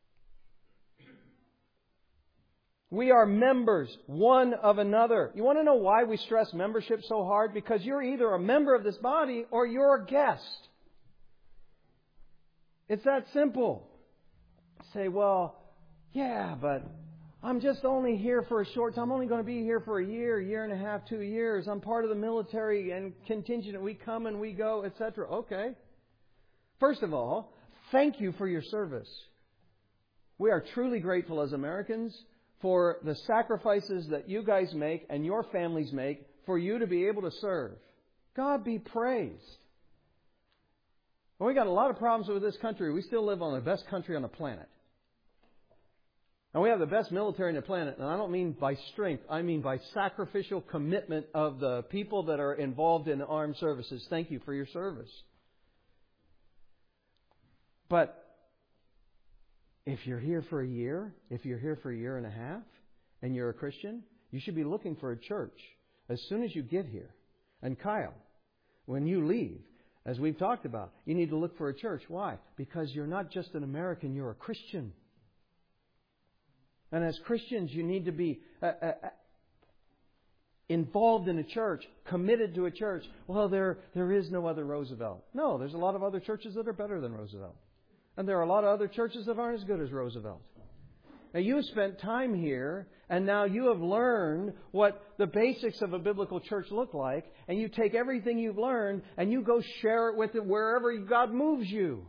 We are members one of another. You want to know why we stress membership so hard? Because you're either a member of this body or you're a guest. It's that simple. Say, well, yeah, but I'm just only here for a short time. I'm only going to be here for a year and a half, 2 years. I'm part of the military and contingent. We come and we go, etc. Okay. First of all, thank you for your service. We are truly grateful as Americans for the sacrifices that you guys make and your families make for you to be able to serve. God be praised. Well, we got a lot of problems with this country. We still live on the best country on the planet. And we have the best military on the planet. And I don't mean by strength. I mean by sacrificial commitment of the people that are involved in the armed services. Thank you for your service. But if you're here for a year, if you're here for a year and a half, and you're a Christian, you should be looking for a church as soon as you get here. And Kyle, when you leave, as we've talked about, you need to look for a church. Why? Because you're not just an American, you're a Christian. And as Christians, you need to be involved in a church, committed to a church. Well, there is no other Roosevelt. No, there's a lot of other churches that are better than Roosevelt. And there are a lot of other churches that aren't as good as Roosevelt. Now, you spent time here, and now you have learned what the basics of a biblical church look like, and you take everything you've learned and you go share it with it wherever God moves you.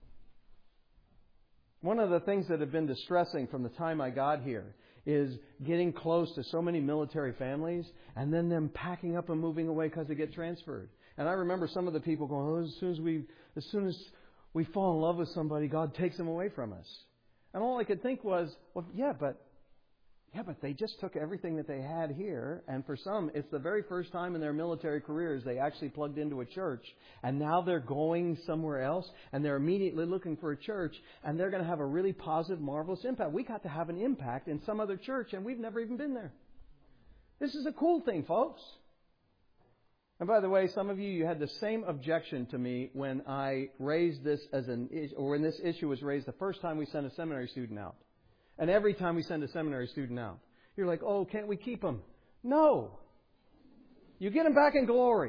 One of the things that have been distressing from the time I got here is getting close to so many military families and then them packing up and moving away because they get transferred. And I remember some of the people going, "Oh, as soon as we fall in love with somebody, God takes them away from us." And all I could think was, well, yeah, but they just took everything that they had here. And for some, it's the very first time in their military careers they actually plugged into a church. And now they're going somewhere else. And they're immediately looking for a church. And they're going to have a really positive, marvelous impact. We got to have an impact in some other church. And we've never even been there. This is a cool thing, folks. And by the way, some of you had the same objection to me when I raised this or when this issue was raised the first time we sent a seminary student out. And every time we send a seminary student out, you're like, "Oh, can't we keep them?" No. You get them back in glory.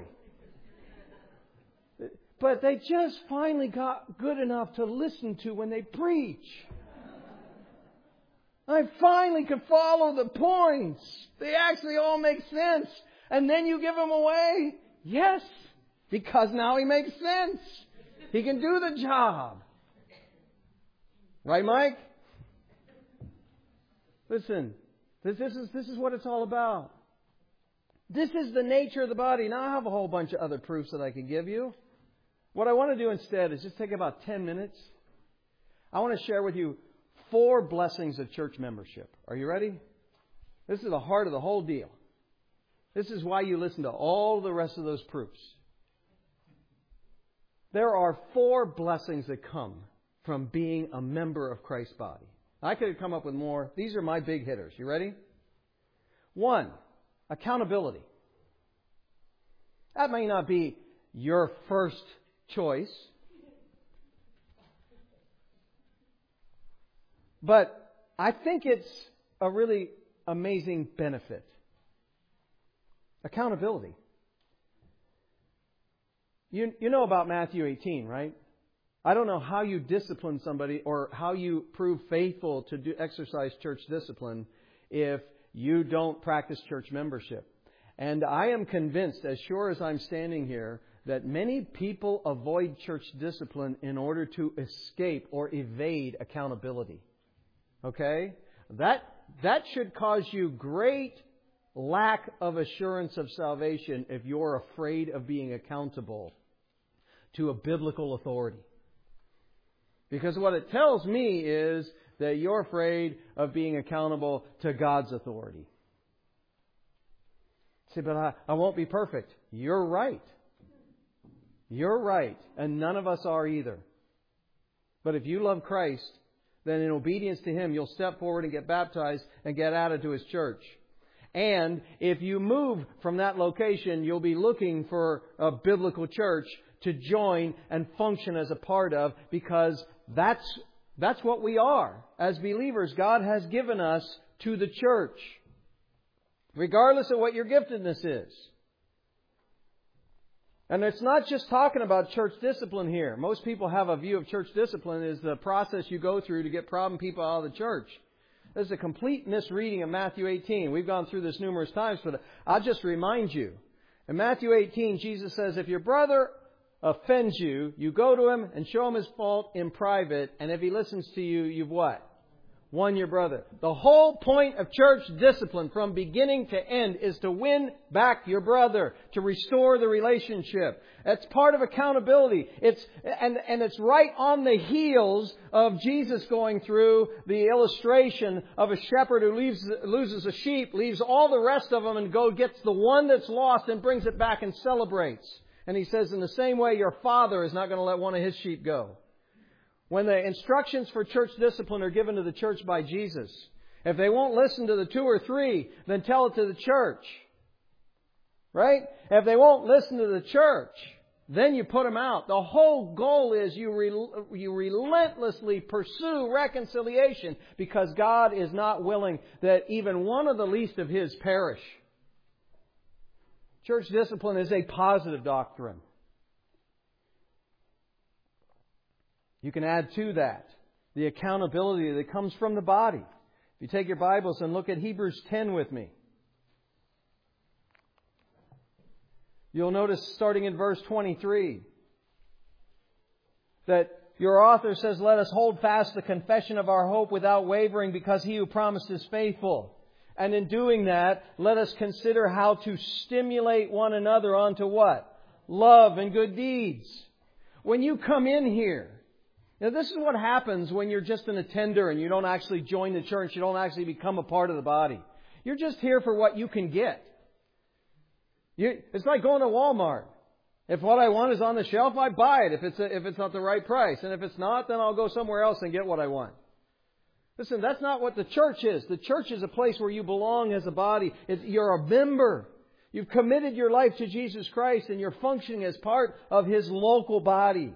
But they just finally got good enough to listen to when they preach. I finally could follow the points. They actually all make sense. And then you give them away? Yes, because now he makes sense. He can do the job. Right, Mike? Listen, this is what it's all about. This is the nature of the body. Now, I have a whole bunch of other proofs that I could give you. What I want to do instead is just take about 10 minutes. I want to share with you 4 blessings of church membership. Are you ready? This is the heart of the whole deal. This is why you listen to all the rest of those proofs. There are 4 blessings that come from being a member of Christ's body. I could have come up with more. These are my big hitters. You ready? 1, accountability. That may not be your first choice, but I think it's a really amazing benefit. Accountability. You know about Matthew 18, right? I don't know how you discipline somebody or how you prove faithful to exercise church discipline if you don't practice church membership. And I am convinced, as sure as I'm standing here, that many people avoid church discipline in order to escape or evade accountability. Okay? That should cause you great lack of assurance of salvation if you're afraid of being accountable to a biblical authority. Because what it tells me is that you're afraid of being accountable to God's authority. See, but I won't be perfect. You're right. You're right. And none of us are either. But if you love Christ, then in obedience to Him, you'll step forward and get baptized and get added to His church. And if you move from that location, you'll be looking for a biblical church to join and function as a part of, because that's what we are. As believers, God has given us to the church, regardless of what your giftedness is. And it's not just talking about church discipline here. Most people have a view of church discipline as the process you go through to get problem people out of the church. This is a complete misreading of Matthew 18. We've gone through this numerous times, but I'll just remind you. In Matthew 18, Jesus says, if your brother offends you, you go to him and show him his fault in private. And if he listens to you, you've what? Won your brother. The whole point of church discipline from beginning to end is to win back your brother, to restore the relationship. That's part of accountability. It's right on the heels of Jesus going through the illustration of a shepherd who loses a sheep, leaves all the rest of them and gets the one that's lost and brings it back and celebrates. And He says, in the same way, your Father is not going to let one of His sheep go. When the instructions for church discipline are given to the church by Jesus, if they won't listen to the 2 or 3, then tell it to the church. Right? If they won't listen to the church, then you put them out. The whole goal is you relentlessly pursue reconciliation, because God is not willing that even one of the least of His perish. Church discipline is a positive doctrine. You can add to that the accountability that comes from the body. If you take your Bibles and look at Hebrews 10 with me, you'll notice starting in verse 23 that your author says, "Let us hold fast the confession of our hope without wavering, because He who promised is faithful. And in doing that, let us consider how to stimulate one another onto what? Love and good deeds." When you come in here, now this is what happens when you're just an attender and you don't actually join the church. You don't actually become a part of the body. You're just here for what you can get. It's like going to Walmart. If what I want is on the shelf, I buy it if it's not the right price. And if it's not, then I'll go somewhere else and get what I want. Listen, that's not what the church is. The church is a place where you belong as a body. You're a member. You've committed your life to Jesus Christ and you're functioning as part of His local body.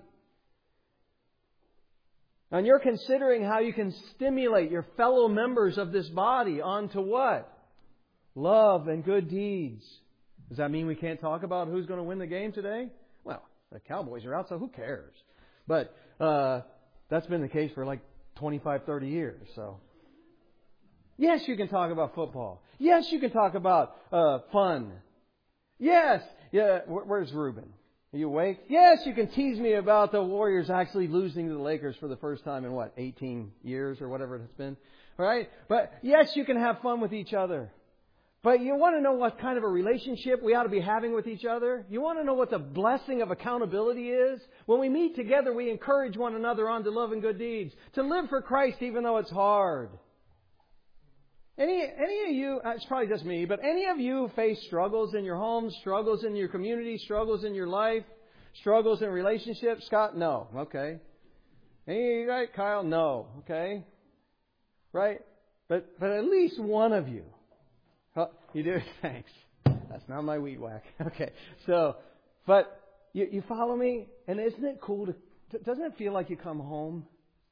And you're considering how you can stimulate your fellow members of this body onto what? Love and good deeds. Does that mean we can't talk about who's going to win the game today? Well, the Cowboys are out, so who cares? But that's been the case for like 25, 30 years. So, yes, you can talk about football. Yes, you can talk about fun. Yes. Yeah. Where's Reuben? Are you awake? Yes, you can tease me about the Warriors actually losing to the Lakers for the first time in 18 years or whatever it's been. All right? But yes, you can have fun with each other. But you want to know what kind of a relationship we ought to be having with each other? You want to know what the blessing of accountability is? When we meet together, we encourage one another on to love and good deeds. To live for Christ even though it's hard. Any of you, it's probably just me, but any of you face struggles in your homes, struggles in your community, struggles in your life, struggles in relationships? Scott, no. Okay. Any, right? Kyle, no. Okay. Right? But at least one of you. Oh, you do? Thanks. That's not my weed whack. Okay. So, but you follow me? And isn't it cool doesn't it feel like you come home?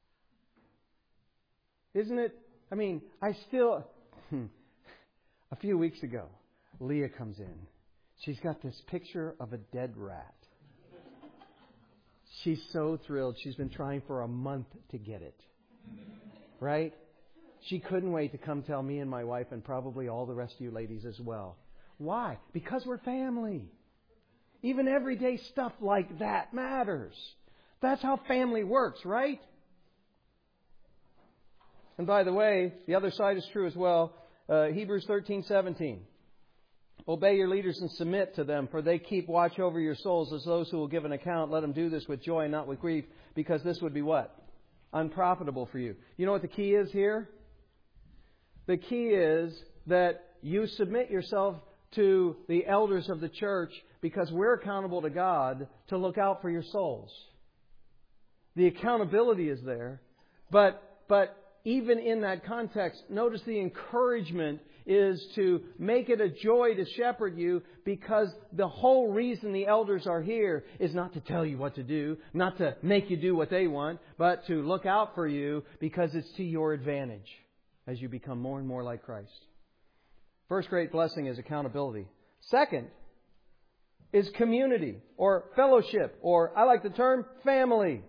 Isn't it? I mean, a few weeks ago, Leah comes in. She's got this picture of a dead rat. She's so thrilled. She's been trying for a month to get it. Right? She couldn't wait to come tell me and my wife and probably all the rest of you ladies as well. Why? Because we're family. Even everyday stuff like that matters. That's how family works, right? And by the way, the other side is true as well. Hebrews 13:17. Obey your leaders and submit to them, for they keep watch over your souls as those who will give an account. Let them do this with joy and not with grief, because this would be what? Unprofitable for you. You know what the key is here? The key is that you submit yourself to the elders of the church because we're accountable to God to look out for your souls. The accountability is there. But even in that context, notice the encouragement is to make it a joy to shepherd you, because the whole reason the elders are here is not to tell you what to do, not to make you do what they want, but to look out for you because it's to your advantage as you become more and more like Christ. First great blessing is accountability. Second is community or fellowship, or I like the term family.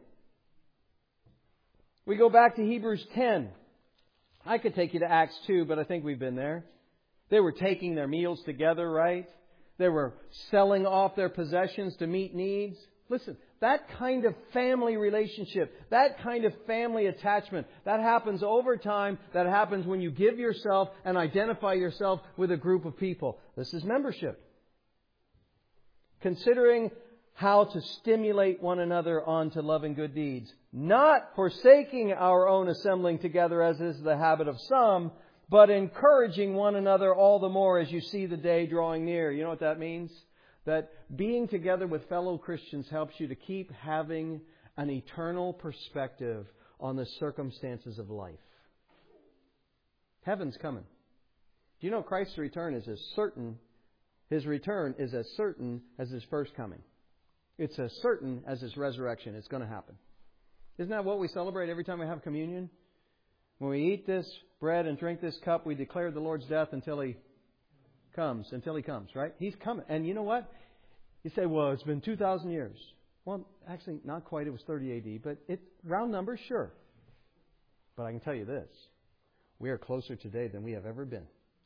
We go back to Hebrews 10. I could take you to Acts 2, but I think we've been there. They were taking their meals together, right? They were selling off their possessions to meet needs. Listen, that kind of family relationship, that kind of family attachment, that happens over time. That happens when you give yourself and identify yourself with a group of people. This is membership. Considering how to stimulate one another on to love and good deeds. Not forsaking our own assembling together as is the habit of some, but encouraging one another all the more as you see the day drawing near. You know what that means? That being together with fellow Christians helps you to keep having an eternal perspective on the circumstances of life. Heaven's coming. Do you know Christ's return is as certain? His return is as certain as His first coming. It's as certain as His resurrection. It's going to happen. Isn't that what we celebrate every time we have communion? When we eat this bread and drink this cup, we declare the Lord's death until He comes, right? He's coming. And you know what? You say, well, it's been 2,000 years. Well, actually, not quite. It was 30 AD. But round numbers, sure. But I can tell you this. We are closer today than we have ever been.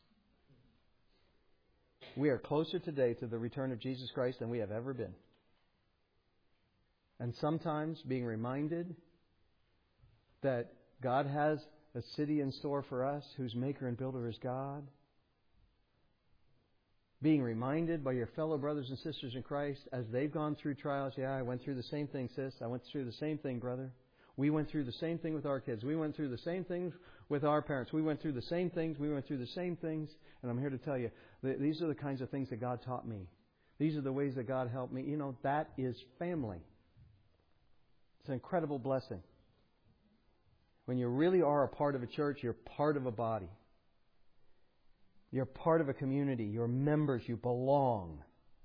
We are closer today to the return of Jesus Christ than we have ever been. And sometimes being reminded that God has a city in store for us whose maker and builder is God. Being reminded by your fellow brothers and sisters in Christ as they've gone through trials. Yeah, I went through the same thing, sis. I went through the same thing, brother. We went through the same thing with our kids. We went through the same things with our parents. We went through the same things. We went through the same things. And I'm here to tell you, these are the kinds of things that God taught me. These are the ways that God helped me. You know, that is family. It's an incredible blessing. When you really are a part of a church, you're part of a body. You're part of a community. You're members. You belong.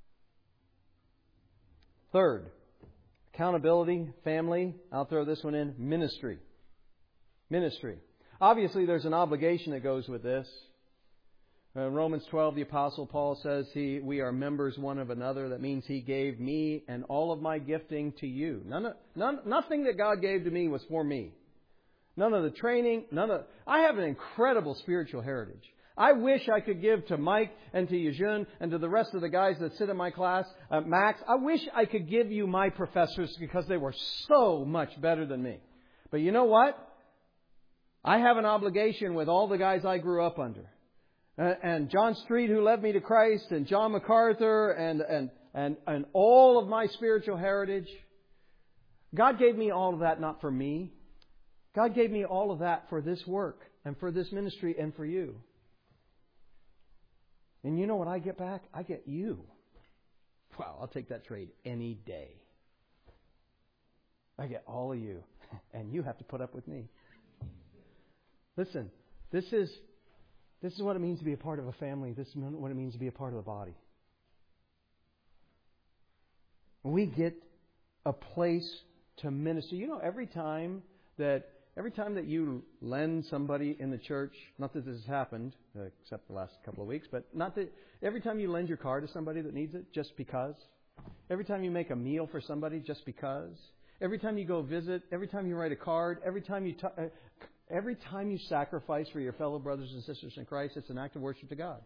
Third, accountability, family. I'll throw this one in. Ministry. Ministry. Obviously, there's an obligation that goes with this. In Romans 12, the Apostle Paul says we are members one of another. That means He gave me and all of my gifting to you. Nothing that God gave to me was for me. None of the training, I have an incredible spiritual heritage. I wish I could give to Mike and to Yejun and to the rest of the guys that sit in my class, Max, I wish I could give you my professors because they were so much better than me. But you know what? I have an obligation with all the guys I grew up under. And John Street, who led me to Christ, and John MacArthur, and all of my spiritual heritage. God gave me all of that not for me. God gave me all of that for this work and for this ministry and for you. And you know what I get back? I get you. Wow, I'll take that trade any day. I get all of you. And you have to put up with me. Listen, this is what it means to be a part of a family. This is what it means to be a part of the body. We get a place to minister. You know, every time that you lend somebody in the church, not that this has happened, except the last couple of weeks, but not that every time you lend your car to somebody that needs it, just because. Every time you make a meal for somebody, just because. Every time you go visit, every time you write a card, every time you sacrifice for your fellow brothers and sisters in Christ, it's an act of worship to God.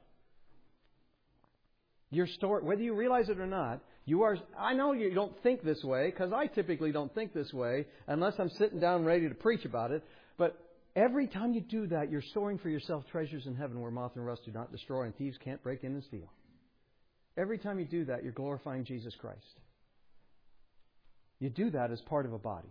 Your story, whether you realize it or not, I know you don't think this way, because I typically don't think this way unless I'm sitting down ready to preach about it. But every time you do that, you're storing for yourself treasures in heaven where moth and rust do not destroy and thieves can't break in and steal. Every time you do that, you're glorifying Jesus Christ. You do that as part of a body.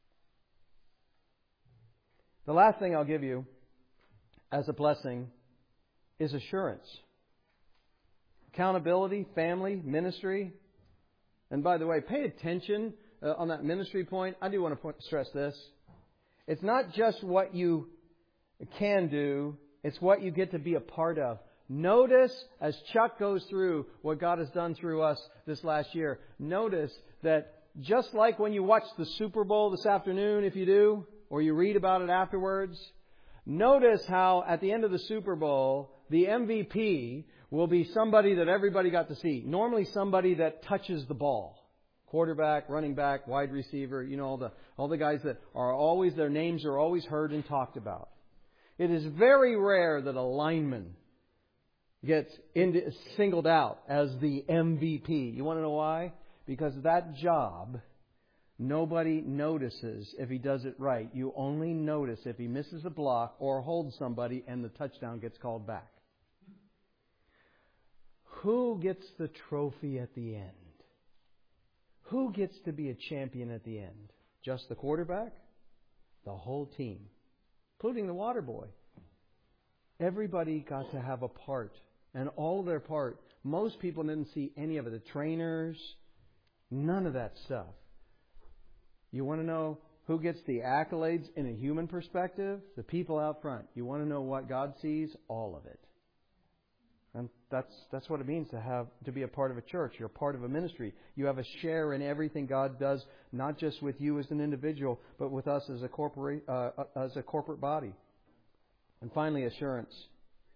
The last thing I'll give you as a blessing is assurance. Accountability, family, ministry. And by the way, pay attention on that ministry point. I do want to stress this. It's not just what you can do. It's what you get to be a part of. Notice, as Chuck goes through what God has done through us this last year, notice that just like when you watch the Super Bowl this afternoon, if you do, or you read about it afterwards, notice how at the end of the Super Bowl, the MVP will be somebody that everybody got to see. Normally somebody that touches the ball. Quarterback, running back, wide receiver, you know, all the guys that are always, their names are always heard and talked about. It is very rare that a lineman gets singled out as the MVP. You want to know why? Because that job, nobody notices if he does it right. You only notice if he misses a block or holds somebody and the touchdown gets called back. Who gets the trophy at the end? Who gets to be a champion at the end? Just the quarterback? The whole team, including the water boy. Everybody got to have a part, and all of their part. Most people didn't see any of it. The trainers, none of that stuff. You want to know who gets the accolades in a human perspective? The people out front. You want to know what God sees? All of it. And that's what it means to be a part of a church. You're a part of a ministry. You have a share in everything God does, not just with you as an individual, but with us as a corporate body. And finally, assurance.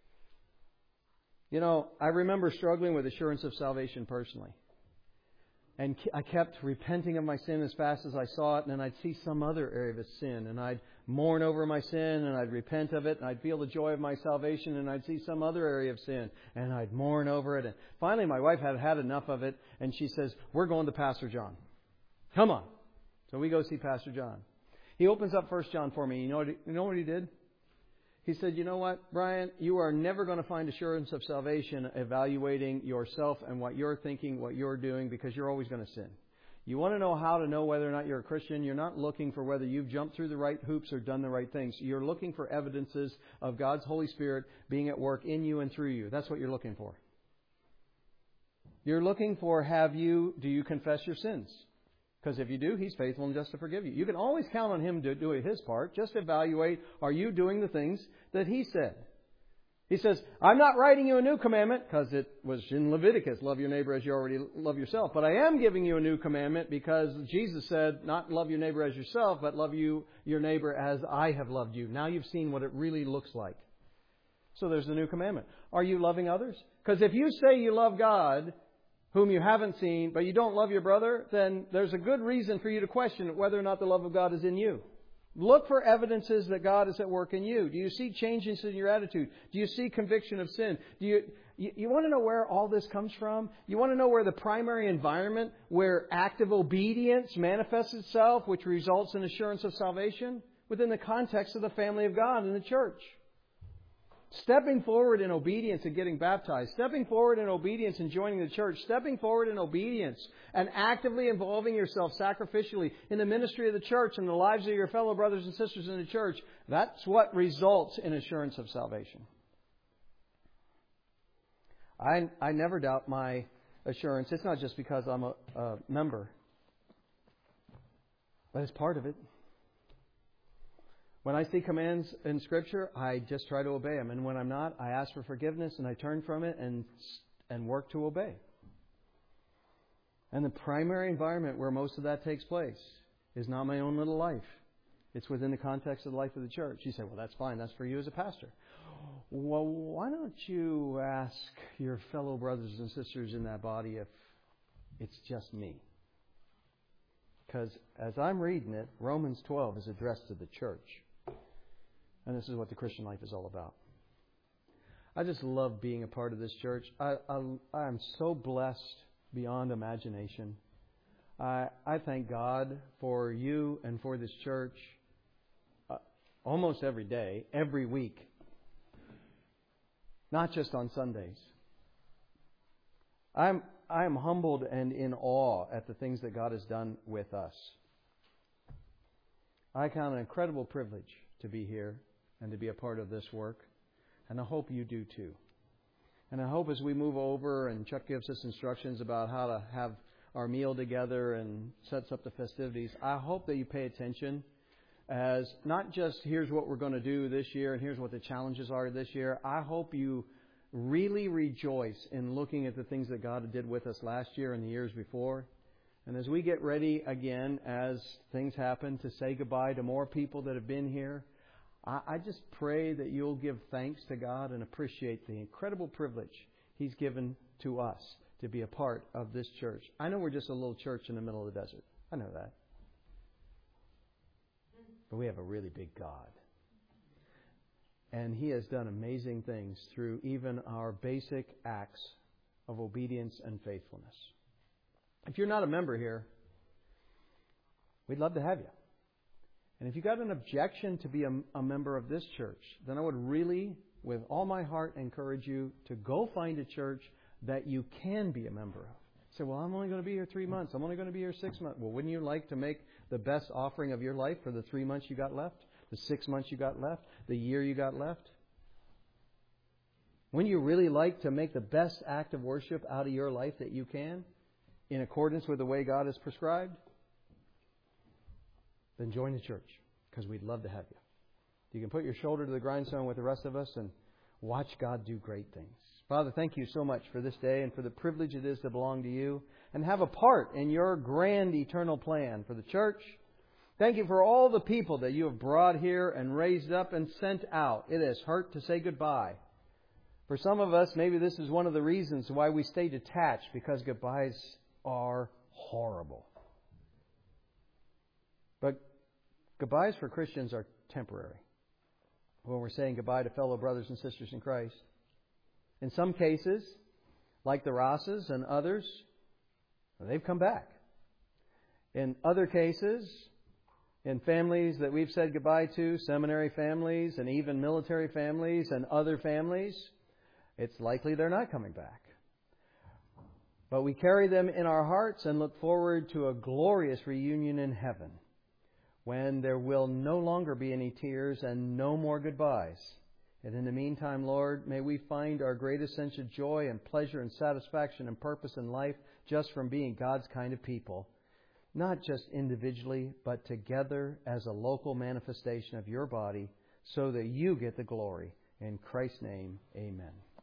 You know, I remember struggling with assurance of salvation personally. And I kept repenting of my sin as fast as I saw it, and then I'd see some other area of sin, and I'd mourn over my sin, and I'd repent of it, and I'd feel the joy of my salvation, and I'd see some other area of sin, and I'd mourn over it. And finally, my wife had had enough of it, and she says, "We're going to Pastor John. Come on." So we go see Pastor John. He opens up 1 John for me. You know what he did? He said, "You know what, Brian? You are never going to find assurance of salvation evaluating yourself and what you're thinking, what you're doing, because you're always going to sin. You want to know how to know whether or not you're a Christian? You're not looking for whether you've jumped through the right hoops or done the right things. You're looking for evidences of God's Holy Spirit being at work in you and through you. That's what you're looking for. You're looking for, do you confess your sins? Because if you do, He's faithful and just to forgive you. You can always count on Him to do His part. Just evaluate, are you doing the things that He said? He says, "I'm not writing you a new commandment," because it was in Leviticus, love your neighbor as you already love yourself. "But I am giving you a new commandment," because Jesus said, not love your neighbor as yourself, but love your neighbor as I have loved you. Now you've seen what it really looks like. So there's the new commandment. Are you loving others? Because if you say you love God, whom you haven't seen, but you don't love your brother, then there's a good reason for you to question whether or not the love of God is in you. Look for evidences that God is at work in you. Do you see changes in your attitude? Do you see conviction of sin? You want to know where all this comes from? You want to know where the primary environment where active obedience manifests itself, which results in assurance of salvation? Within the context of the family of God in the church. Stepping forward in obedience and getting baptized. Stepping forward in obedience and joining the church. Stepping forward in obedience and actively involving yourself sacrificially in the ministry of the church and the lives of your fellow brothers and sisters in the church. That's what results in assurance of salvation. I never doubt my assurance. It's not just because I'm a member, but it's part of it. When I see commands in Scripture, I just try to obey them. And when I'm not, I ask for forgiveness and I turn from it and work to obey. And the primary environment where most of that takes place is not my own little life. It's within the context of the life of the church. You say, "Well, that's fine. That's for you as a pastor." Well, why don't you ask your fellow brothers and sisters in that body if it's just me? Because as I'm reading it, Romans 12 is addressed to the church. And this is what the Christian life is all about. I just love being a part of this church. I'm so blessed beyond imagination. I thank God for you and for this church almost every day, every week. Not just on Sundays. I am humbled and in awe at the things that God has done with us. I count it an incredible privilege to be here and to be a part of this work. And I hope you do too. And I hope as we move over and Chuck gives us instructions about how to have our meal together and sets up the festivities, I hope that you pay attention as not just here's what we're going to do this year and here's what the challenges are this year. I hope you really rejoice in looking at the things that God did with us last year and the years before. And as we get ready again, as things happen, to say goodbye to more people that have been here, I just pray that you'll give thanks to God and appreciate the incredible privilege He's given to us to be a part of this church. I know we're just a little church in the middle of the desert. I know that. But we have a really big God. And He has done amazing things through even our basic acts of obedience and faithfulness. If you're not a member here, we'd love to have you. And if you've got an objection to be a member of this church, then I would really, with all my heart, encourage you to go find a church that you can be a member of. Say, "Well, I'm only going to be here 3 months. I'm only going to be here 6 months." Well, wouldn't you like to make the best offering of your life for the 3 months you got left? The 6 months you got left? The year you got left? Wouldn't you really like to make the best act of worship out of your life that you can in accordance with the way God has prescribed? Then join the church, because we'd love to have you. You can put your shoulder to the grindstone with the rest of us and watch God do great things. Father, thank you so much for this day and for the privilege it is to belong to you and have a part in your grand eternal plan for the church. Thank you for all the people that you have brought here and raised up and sent out. It has hurt to say goodbye. For some of us, maybe this is one of the reasons why we stay detached, because goodbyes are horrible. But goodbyes for Christians are temporary. When we're saying goodbye to fellow brothers and sisters in Christ. In some cases, like the Rosses and others, they've come back. In other cases, in families that we've said goodbye to, seminary families and even military families and other families, it's likely they're not coming back. But we carry them in our hearts and look forward to a glorious reunion in heaven, when there will no longer be any tears and no more goodbyes. And in the meantime, Lord, may we find our greatest sense of joy and pleasure and satisfaction and purpose in life just from being God's kind of people. Not just individually, but together as a local manifestation of your body, so that you get the glory. In Christ's name, amen.